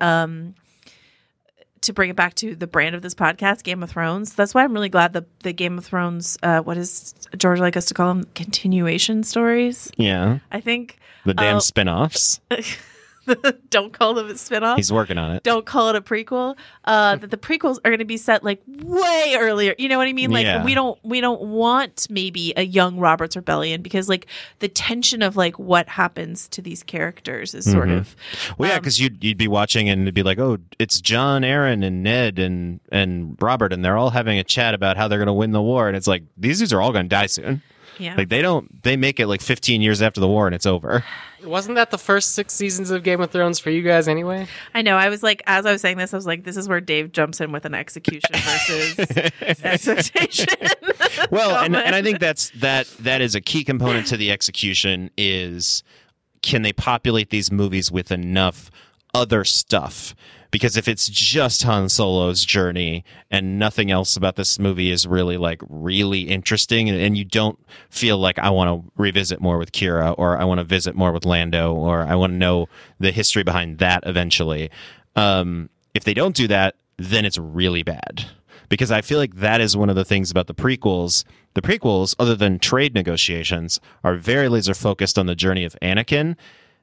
To bring it back to the brand of this podcast, Game of Thrones. That's why I'm really glad the Game of Thrones, what does George like us to call them? Continuation stories. Yeah. I think. The damn spin-offs. Don't call them a spinoff. He's working on it. Don't call it a prequel. That the prequels are going to be set like way earlier. You know what I mean? Like we don't want maybe a young Robert's Rebellion, because like the tension of like what happens to these characters is sort of. Well, yeah, because you'd be watching and it'd be like, oh, it's John, Aaron, and Ned and Robert, and they're all having a chat about how they're going to win the war, and it's like these dudes are all going to die soon. Yeah. Like they make it like 15 years after the war and it's over. Wasn't that the first 6 seasons of Game of Thrones for you guys anyway? I know. I was like, as I was saying this, I was like, this is where Dave jumps in with an execution versus expectation. Well, and I think that is a key component to the execution is, can they populate these movies with enough other stuff? Because if it's just Han Solo's journey and nothing else about this movie is really interesting, and you don't feel like I want to revisit more with Kira, or I want to visit more with Lando, or I want to know the history behind that eventually. If they don't do that, then it's really bad. Because I feel like that is one of the things about the prequels. The prequels, other than trade negotiations, are very laser focused on the journey of Anakin.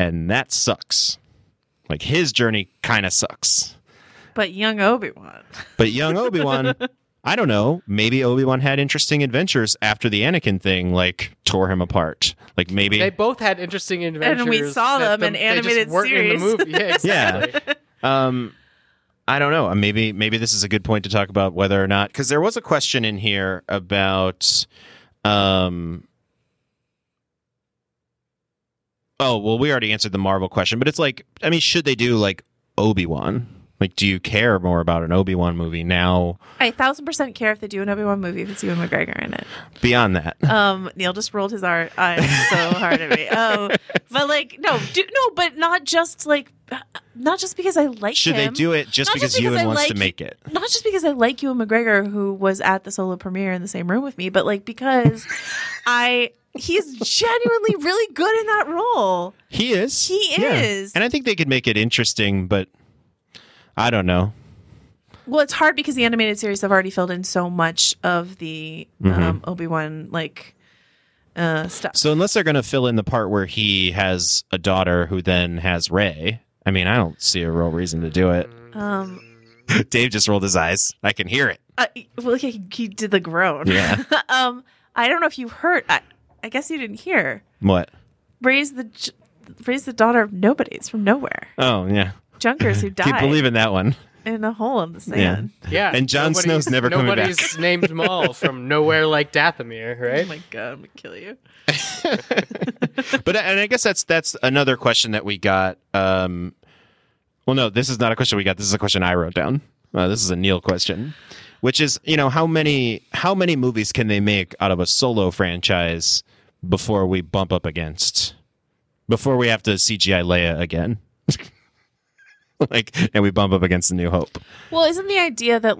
and that sucks. Like, his journey kind of sucks. But young Obi-Wan. But young Obi-Wan, I don't know. Maybe Obi-Wan had interesting adventures after the Anakin thing, like, tore him apart. Like, maybe... They both had interesting adventures. And we saw that them in they just animated weren't series. in the movie. Yeah, exactly. I don't know. Maybe this is a good point to talk about whether or not... Because there was a question in here about... Oh, well, we already answered the Marvel question, but it's like, I mean, should they do, like, Obi-Wan? Like, do you care more about an Obi-Wan movie now? I 1,000% care if they do an Obi-Wan movie if it's Ewan McGregor in it. Beyond that. Neil just rolled his eyes so hard at me. But like, but not just because I like Should him. they do it just Not because just because Ewan I wants like- to make it? Not just because I like Ewan McGregor, who was at the solo premiere in the same room with me, but like because he's genuinely really good in that role. He is. He Yeah. is. And I think they could make it interesting, but I don't know. Well, it's hard because the animated series have already filled in so much of the Obi-Wan stuff. So unless they're going to fill in the part where he has a daughter who then has Rey, I mean, I don't see a real reason to do it. Dave just rolled his eyes. I can hear it. Well, he did the groan. Yeah. I don't know if you heard. I guess you didn't hear. What? Raise the daughter of nobodies from nowhere. Oh, yeah. Junkers who died Keep believing that one. in a hole in the sand. Yeah. And Jon Snow's never coming back. Nobody's named Maul from nowhere like Dathomir, right? Oh my god, I'm gonna kill you. But and I guess that's another question that we got. Well, no, this is not a question we got. This is a question I wrote down. This is a Neil question, which is, how many movies can they make out of a solo franchise before we bump up against, before we have to CGI Leia again? And we bump up against A New Hope. Well, isn't the idea that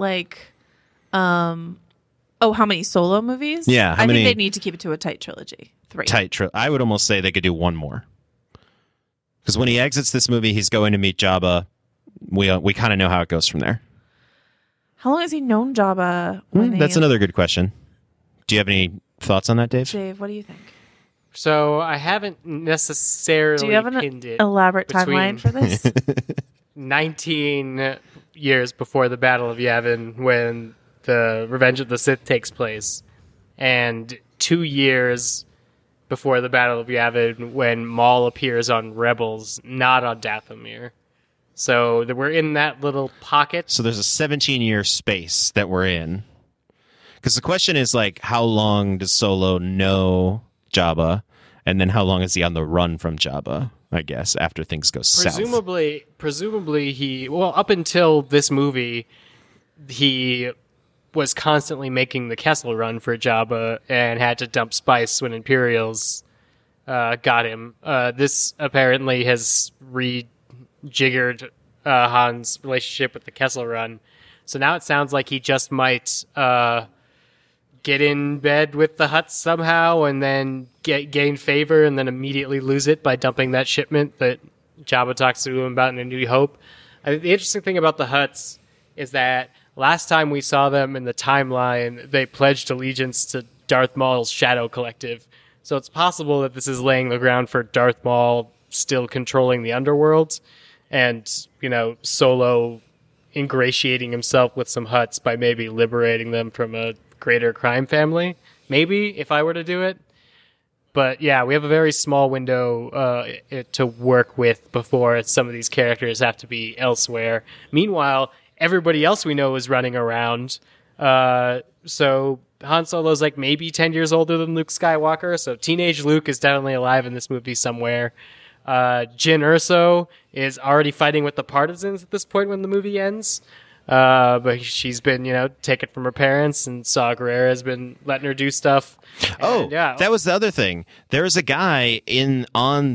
how many solo movies? Yeah, how I many- think they need to keep it to a tight trilogy. 3. I would almost say they could do one more. Because when he exits this movie, he's going to meet Jabba. We kind of know how it goes from there. How long has he known Jabba? When That's another good question. Do you have any thoughts on that, Dave? Dave, what do you think? So I haven't necessarily Do you have an pinned it elaborate between timeline for this? 19 years before the Battle of Yavin, when the Revenge of the Sith takes place, and 2 years before the Battle of Yavin, when Maul appears on Rebels, not on Dathomir. So we're in that little pocket. So there's a 17-year space that we're in. Because the question is, how long does Solo know Jabba? And then how long is he on the run from Jabba, I guess, after things go south? Presumably he, up until this movie, he was constantly making the Kessel Run for Jabba and had to dump spice when Imperials got him. This apparently has rejiggered Han's relationship with the Kessel Run. So now it sounds like he just might get in bed with the Hutts somehow and then gain favor and then immediately lose it by dumping that shipment that Jabba talks to him about in A New Hope. The interesting thing about the Hutts is that last time we saw them in the timeline, they pledged allegiance to Darth Maul's Shadow Collective. So it's possible that this is laying the ground for Darth Maul still controlling the underworld and, Solo ingratiating himself with some Hutts by maybe liberating them from a greater crime family. Maybe, if I were to do it. But yeah, we have a very small window to work with before some of these characters have to be elsewhere. Meanwhile, everybody else we know is running around. So Han Solo's maybe 10 years older than Luke Skywalker. So teenage Luke is definitely alive in this movie somewhere. Jyn Erso is already fighting with the partisans at this point when the movie ends. But she's been, taken from her parents, and Saw Gerrera has been letting her do stuff. Oh, And, yeah. that was the other thing. There was a guy in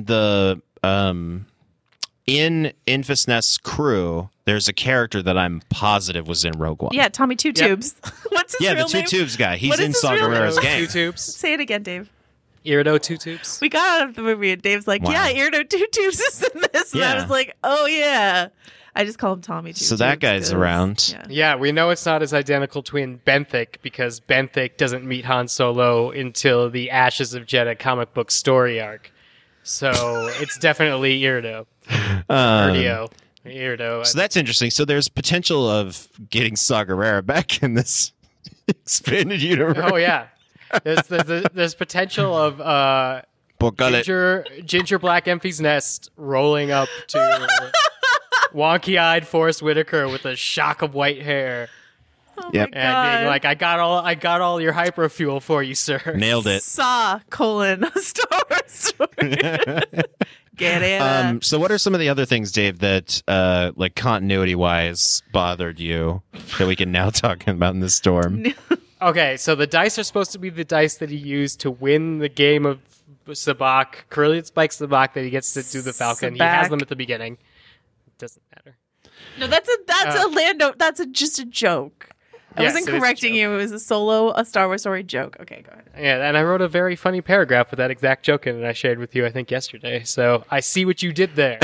Infus Nest's crew. There's a character that I'm positive was in Rogue One. Yeah, Tommy Two Tubes. What's his Yeah, the real Two name? Tubes guy. He's What in is his Saw real Gerrera's name? gang. Two tubes. Say it again, Dave. Irrido Two Tubes. We got out of the movie, and Dave's like, Wow. "Yeah, Irrido Two Tubes is in this," and I Yeah. was like, "Oh yeah." I just call him Tommy Two So that Tubes guy's 'cause- around. Yeah. Yeah, we know it's not his identical twin Benthic because Benthic doesn't meet Han Solo until the Ashes of Jedha comic book story arc. So it's definitely Irdo. Irdo. So that's interesting. So there's potential of getting Saw Gerrera back in this expanded universe. Oh yeah. There's potential of Ginger Black Empty's Nest rolling up to wonky-eyed Forrest Whitaker with a shock of white hair. Oh Yep. my And being God. like, I got all your hyper fuel for you, sir. Nailed it. Saw, Star Wars story. Get it? So what are some of the other things, Dave, that like continuity wise bothered you that we can now talk about in this storm? Okay, so the dice are supposed to be the dice that he used to win the game of Sabacc, Carillion Spike Sabacc, that he gets to do the Falcon. He has Sabacc. them at the beginning. It doesn't matter. No, that's a Lando. That's just a joke. I Yes, wasn't it is a correcting joke. you. It was a Star Wars story joke. Okay, go ahead. Yeah, and I wrote a very funny paragraph with that exact joke in it, and I shared with you, I think, yesterday. So I see what you did there.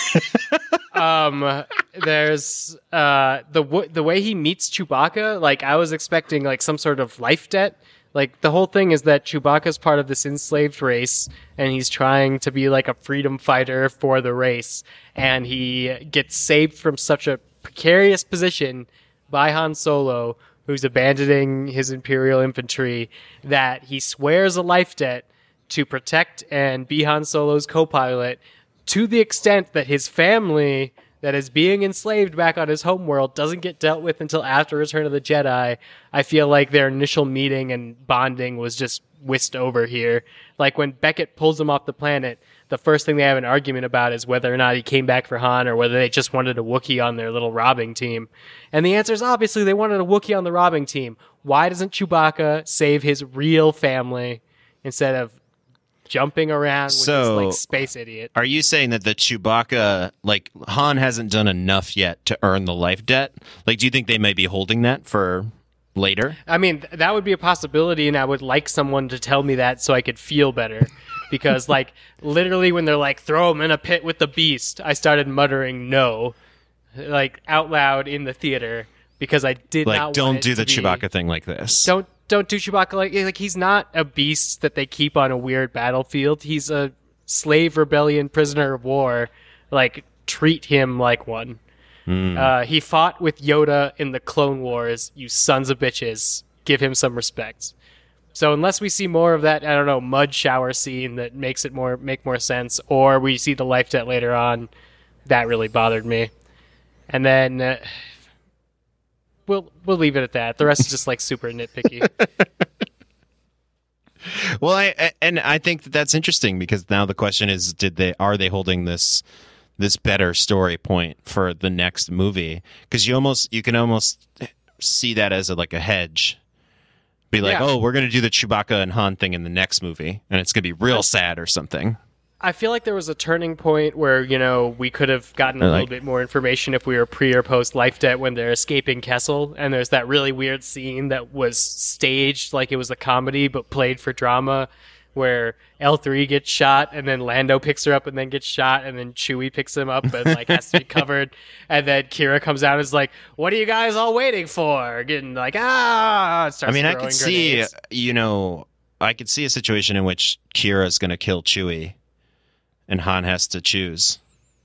There's the way he meets Chewbacca. Like, I was expecting like some sort of life debt. Like, the whole thing is that Chewbacca's part of this enslaved race, and he's trying to be like a freedom fighter for the race, and he gets saved from such a precarious position by Han Solo, who's abandoning his Imperial infantry, that he swears a life debt to protect and be Han Solo's co-pilot, to the extent that his family that is being enslaved back on his homeworld doesn't get dealt with until after Return of the Jedi. I feel like their initial meeting and bonding was just whisked over here. Like, when Beckett pulls him off the planet, the first thing they have an argument about is whether or not he came back for Han or whether they just wanted a Wookiee on their little robbing team. And the answer is obviously they wanted a Wookiee on the robbing team. Why doesn't Chewbacca save his real family instead of jumping around with this like space idiot? Are you saying that the Chewbacca, like, Han hasn't done enough yet to earn the life debt? Like, do you think they may be holding that for later? I mean, that would be a possibility, and I would like someone to tell me that so I could feel better. Because, like, literally when they're like, throw him in a pit with the beast, I started muttering no, like, out loud in the theater, because I did Like, not want don't it do the to be- Chewbacca thing like this. Don't do Chewbacca like he's not a beast that they keep on a weird battlefield. He's a slave rebellion prisoner of war. Like, treat him like one. He fought with Yoda in the Clone Wars. You sons of bitches. Give him some respect. So unless we see more of that, I don't know, mud shower scene that makes it make more sense, or we see the life debt later on, that really bothered me. And then we'll leave it at that. The rest is just like super nitpicky. Well, I think that that's interesting, because now the question is, are they holding this better story point for the next movie? Because you can almost see that as like a hedge. Be like, Yeah. oh, we're going to do the Chewbacca and Han thing in the next movie, and it's going to be real sad or something. I feel like there was a turning point where, you know, we could have gotten a little bit more information if we were pre or post Life Debt when they're escaping Kessel, and there's that really weird scene that was staged like it was a comedy but played for drama, where L3 gets shot and then Lando picks her up and then gets shot, and then Chewie picks him up and like has to be covered, and then Kira comes out and is like, what are you guys all waiting for? Getting like, starts I mean, I throwing could see, grenades. I could see a situation in which Kira's going to kill Chewie, and Han has to choose.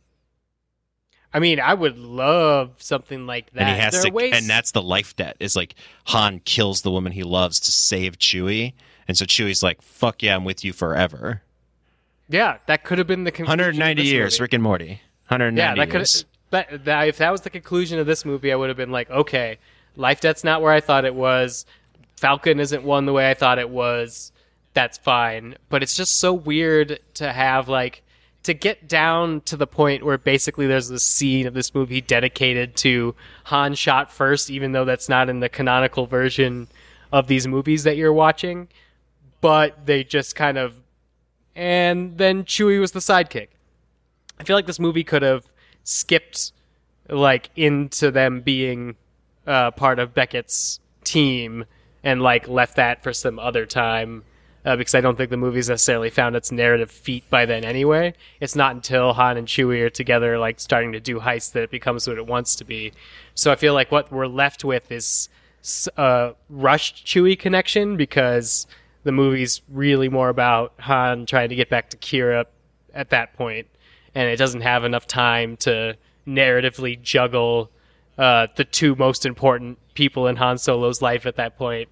I mean, I would love something like that. And he has There to, are ways- and that's the life debt. Is like Han kills the woman he loves to save Chewie, and so Chewie's like, "Fuck yeah, I'm with you forever." Yeah, that could have been the conclusion. 190 of this years, movie. Rick and Morty. 190 Yeah, that could. years. That if that was the conclusion of this movie, I would have been like, okay, Life Debt's not where I thought it was. Falcon isn't one the way I thought it was. That's fine, but it's just so weird to have like to get down to the point where basically there's this scene of this movie dedicated to Han shot first, even though that's not in the canonical version of these movies that you're watching. But they just kind of, and then Chewie was the sidekick. I feel like this movie could have skipped like into them being part of Beckett's team and like left that for some other time, because I don't think the movie's necessarily found its narrative feet by then anyway. It's not until Han and Chewie are together like starting to do heists that it becomes what it wants to be. So I feel like what we're left with is a rushed Chewie connection, because the movie's really more about Han trying to get back to Kira at that point, and it doesn't have enough time to narratively juggle the two most important people in Han Solo's life at that point,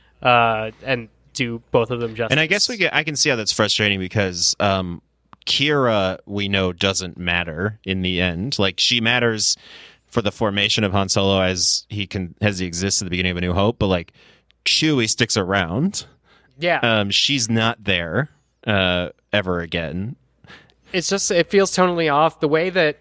and do both of them justice. And I guess I can see how that's frustrating because Kira, we know, doesn't matter in the end. Like, she matters for the formation of Han Solo as he exists at the beginning of A New Hope, but like Chewie sticks around. Yeah. She's not there ever again. It's just, it feels tonally off. The way that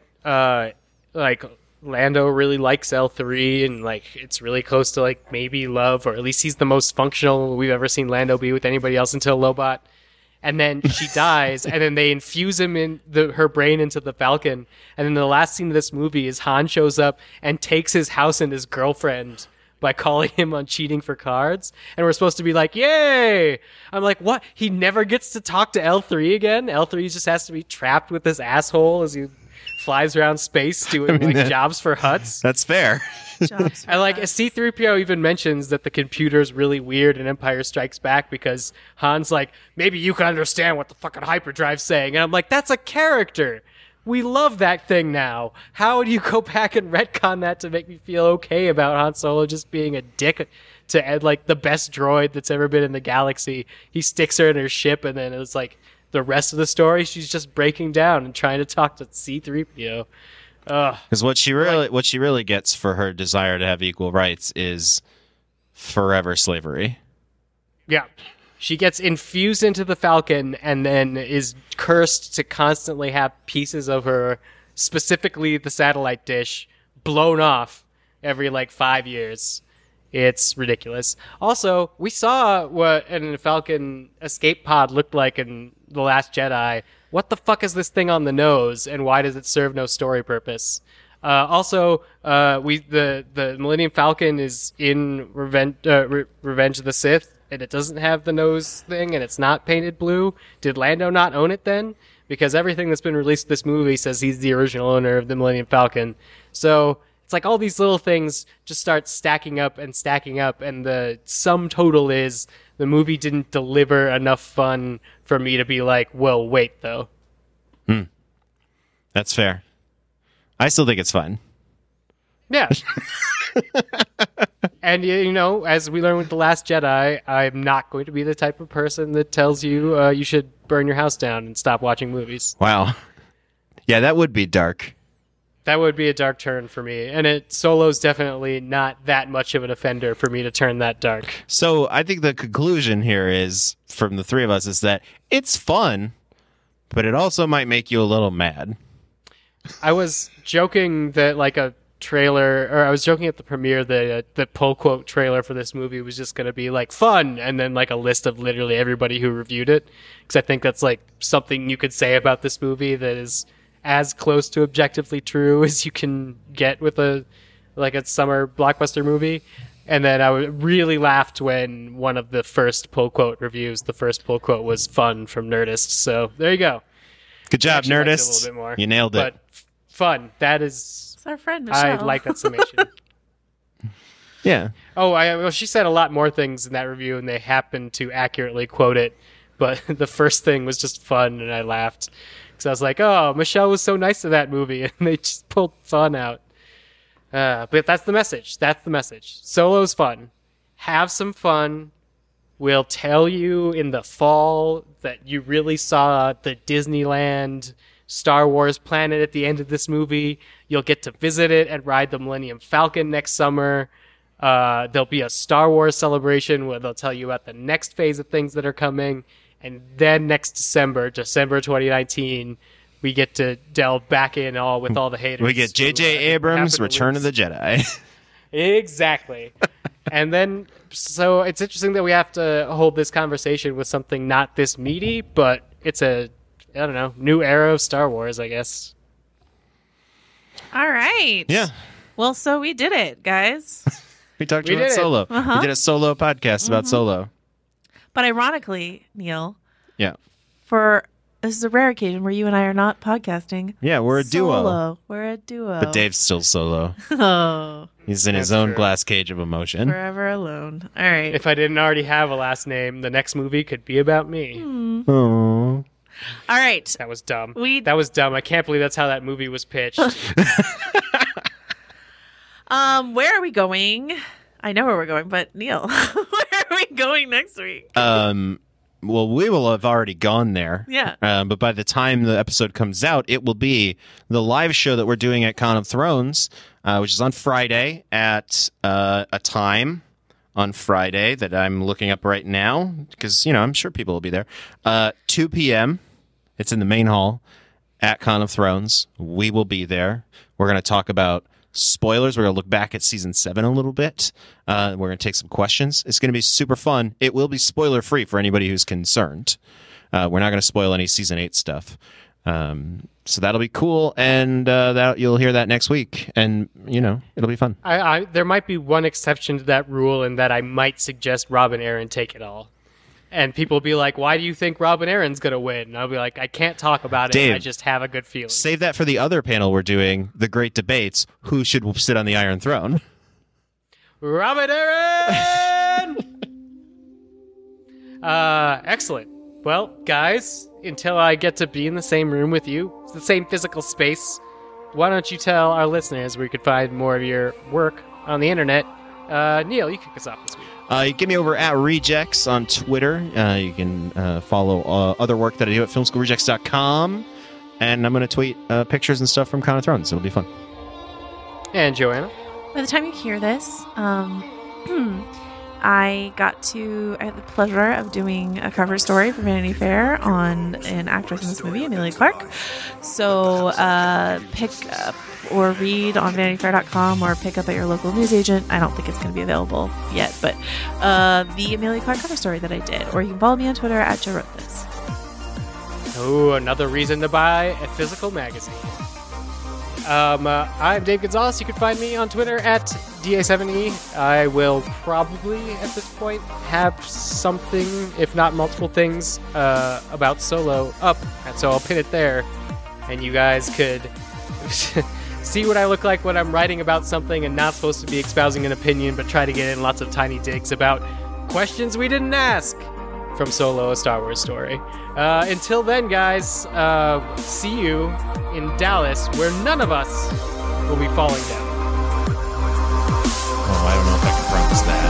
like Lando really likes L3 and like it's really close to like maybe love, or at least he's the most functional we've ever seen Lando be with anybody else until Lobot. And then she dies, and then they infuse him in her brain into the Falcon. And then the last scene of this movie is Han shows up and takes his house and his girlfriend by calling him on cheating for cards. And we're supposed to be like, yay! I'm like, what? He never gets to talk to L3 again? L3 just has to be trapped with this asshole as he flies around space doing jobs for Hutts. That's fair. And like C-3PO even mentions that the computer's really weird in Empire Strikes Back because Han's like, maybe you can understand what the fucking hyperdrive's saying. And I'm like, that's a character. We love that thing now. How do you go back and retcon that to make me feel okay about Han Solo just being a dick to Ed, like the best droid that's ever been in the galaxy? He sticks her in her ship, and then it's like the rest of the story, she's just breaking down and trying to talk to C-3PO. Because what she really gets for her desire to have equal rights is forever slavery. Yeah. She gets infused into the Falcon and then is cursed to constantly have pieces of her, specifically the satellite dish, blown off every like 5 years. It's ridiculous. Also, we saw what a Falcon escape pod looked like in The Last Jedi. What the fuck is this thing on the nose, and why does it serve no story purpose? Also, the Millennium Falcon is in Revenge of the Sith, and it doesn't have the nose thing, and it's not painted blue. Did Lando not own it then? Because everything that's been released in this movie says he's the original owner of the Millennium Falcon. So it's like all these little things just start stacking up, and the sum total is the movie didn't deliver enough fun for me to be like, well, wait, though. That's fair. I still think it's fun. Yeah. And, you know, as we learned with The Last Jedi, I'm not going to be the type of person that tells you you should burn your house down and stop watching movies. Wow. Yeah, that would be dark. That would be a dark turn for me. And Solo's definitely not that much of an offender for me to turn that dark. So I think the conclusion here is, from the three of us, is that it's fun, but it also might make you a little mad. I was joking that like I was joking at the premiere that the pull quote trailer for this movie was just going to be like fun, and then like a list of literally everybody who reviewed it. Because I think that's like something you could say about this movie that is as close to objectively true as you can get with a summer blockbuster movie. And then I really laughed when one of the first pull quote reviews, the first pull quote was fun from Nerdist. So there you go. Good job, Nerdist. Nerdist. A little bit more, you nailed it. But fun. That is. It's our friend Michelle. I like that summation. Yeah. Oh, she said a lot more things in that review, and they happened to accurately quote it. But the first thing was just fun, and I laughed. Because I was like, oh, Michelle was so nice to that movie, and they just pulled fun out. But that's the message. That's the message. Solo's fun. Have some fun. We'll tell you in the fall that you really saw the Disneyland Star Wars planet at the end of this movie. You'll get to visit it and ride the Millennium Falcon next summer. There'll be a Star Wars celebration where they'll tell you about the next phase of things that are coming. And then next December 2019, we get to delve back in with all the haters. We get J.J. Abrams' Return of the Jedi. Exactly. And then, so it's interesting that we have to hold this conversation with something not this meaty, but it's a, I don't know, new era of Star Wars, I guess. All right. Yeah. Well, so we did it, guys. We talked about Solo. Uh-huh. We did a Solo podcast about Solo. But ironically, Neil, Yeah. this is a rare occasion where you and I are not podcasting. Yeah, we're a duo. Solo. We're a duo. But Dave's still solo. Oh, He's in his That's own true. glass cage of emotion. forever alone. All right. If I didn't already have a last name, the next movie could be about me. Oh. All right. That was dumb. We- That was dumb. I can't believe that's how that movie was pitched. Where are we going? I know where we're going, but Neil, where are we going next week? Well, we will have already gone there. Yeah. But by the time the episode comes out, it will be the live show that we're doing at Con of Thrones, which is on Friday at a time on Friday that I'm looking up right now because, I'm sure people will be there. 2 p.m. It's in the main hall at Con of Thrones. We will be there. We're going to talk about spoilers. We're going to look back at season 7 a little bit. We're going to take some questions. It's going to be super fun. It will be spoiler free for anybody who's concerned. We're not going to spoil any season 8 stuff. So that'll be cool. And that you'll hear that next week. And, it'll be fun. There might be one exception to that rule in that I might suggest Rob and Aaron take it all. And people will be like, why do you think Rob and Aaron's going to win? And I'll be like, I can't talk about it. Dave, I just have a good feeling. Save that for the other panel we're doing, the Great Debates. Who should sit on the Iron Throne? Rob and Aaron! Excellent. Well, guys, until I get to be in the same room with you, the same physical space, why don't you tell our listeners where you could find more of your work on the internet? Neil, you kick us off this week. You get me over at Rejects on Twitter. You can follow other work that I do at filmschoolrejects.com. And I'm going to tweet pictures and stuff from Con of Thrones. It'll be fun. And Joanna? By the time you hear this, I had the pleasure of doing a cover story for Vanity Fair on an actress in this movie, Amelia Clark. So pick up or read on vanityfair.com or pick up at your local newsagent. I don't think it's going to be available yet, but the Amelia Clark cover story that I did. Or you can follow me on Twitter at Joe Wrote This. Oh, another reason to buy a physical magazine. I'm Dave Gonzalez. You can find me on Twitter at DA7E. I will probably, at this point, have something, if not multiple things, about Solo up. And so I'll pin it there. And you guys could see what I look like when I'm writing about something and not supposed to be espousing an opinion, but try to get in lots of tiny digs about questions we didn't ask from Solo, a Star Wars story. Until then, guys, see you in Dallas, where none of us will be falling down. Oh, I don't know if I can promise that.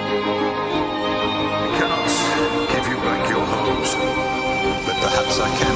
Cannot give you back your homes, but perhaps I can.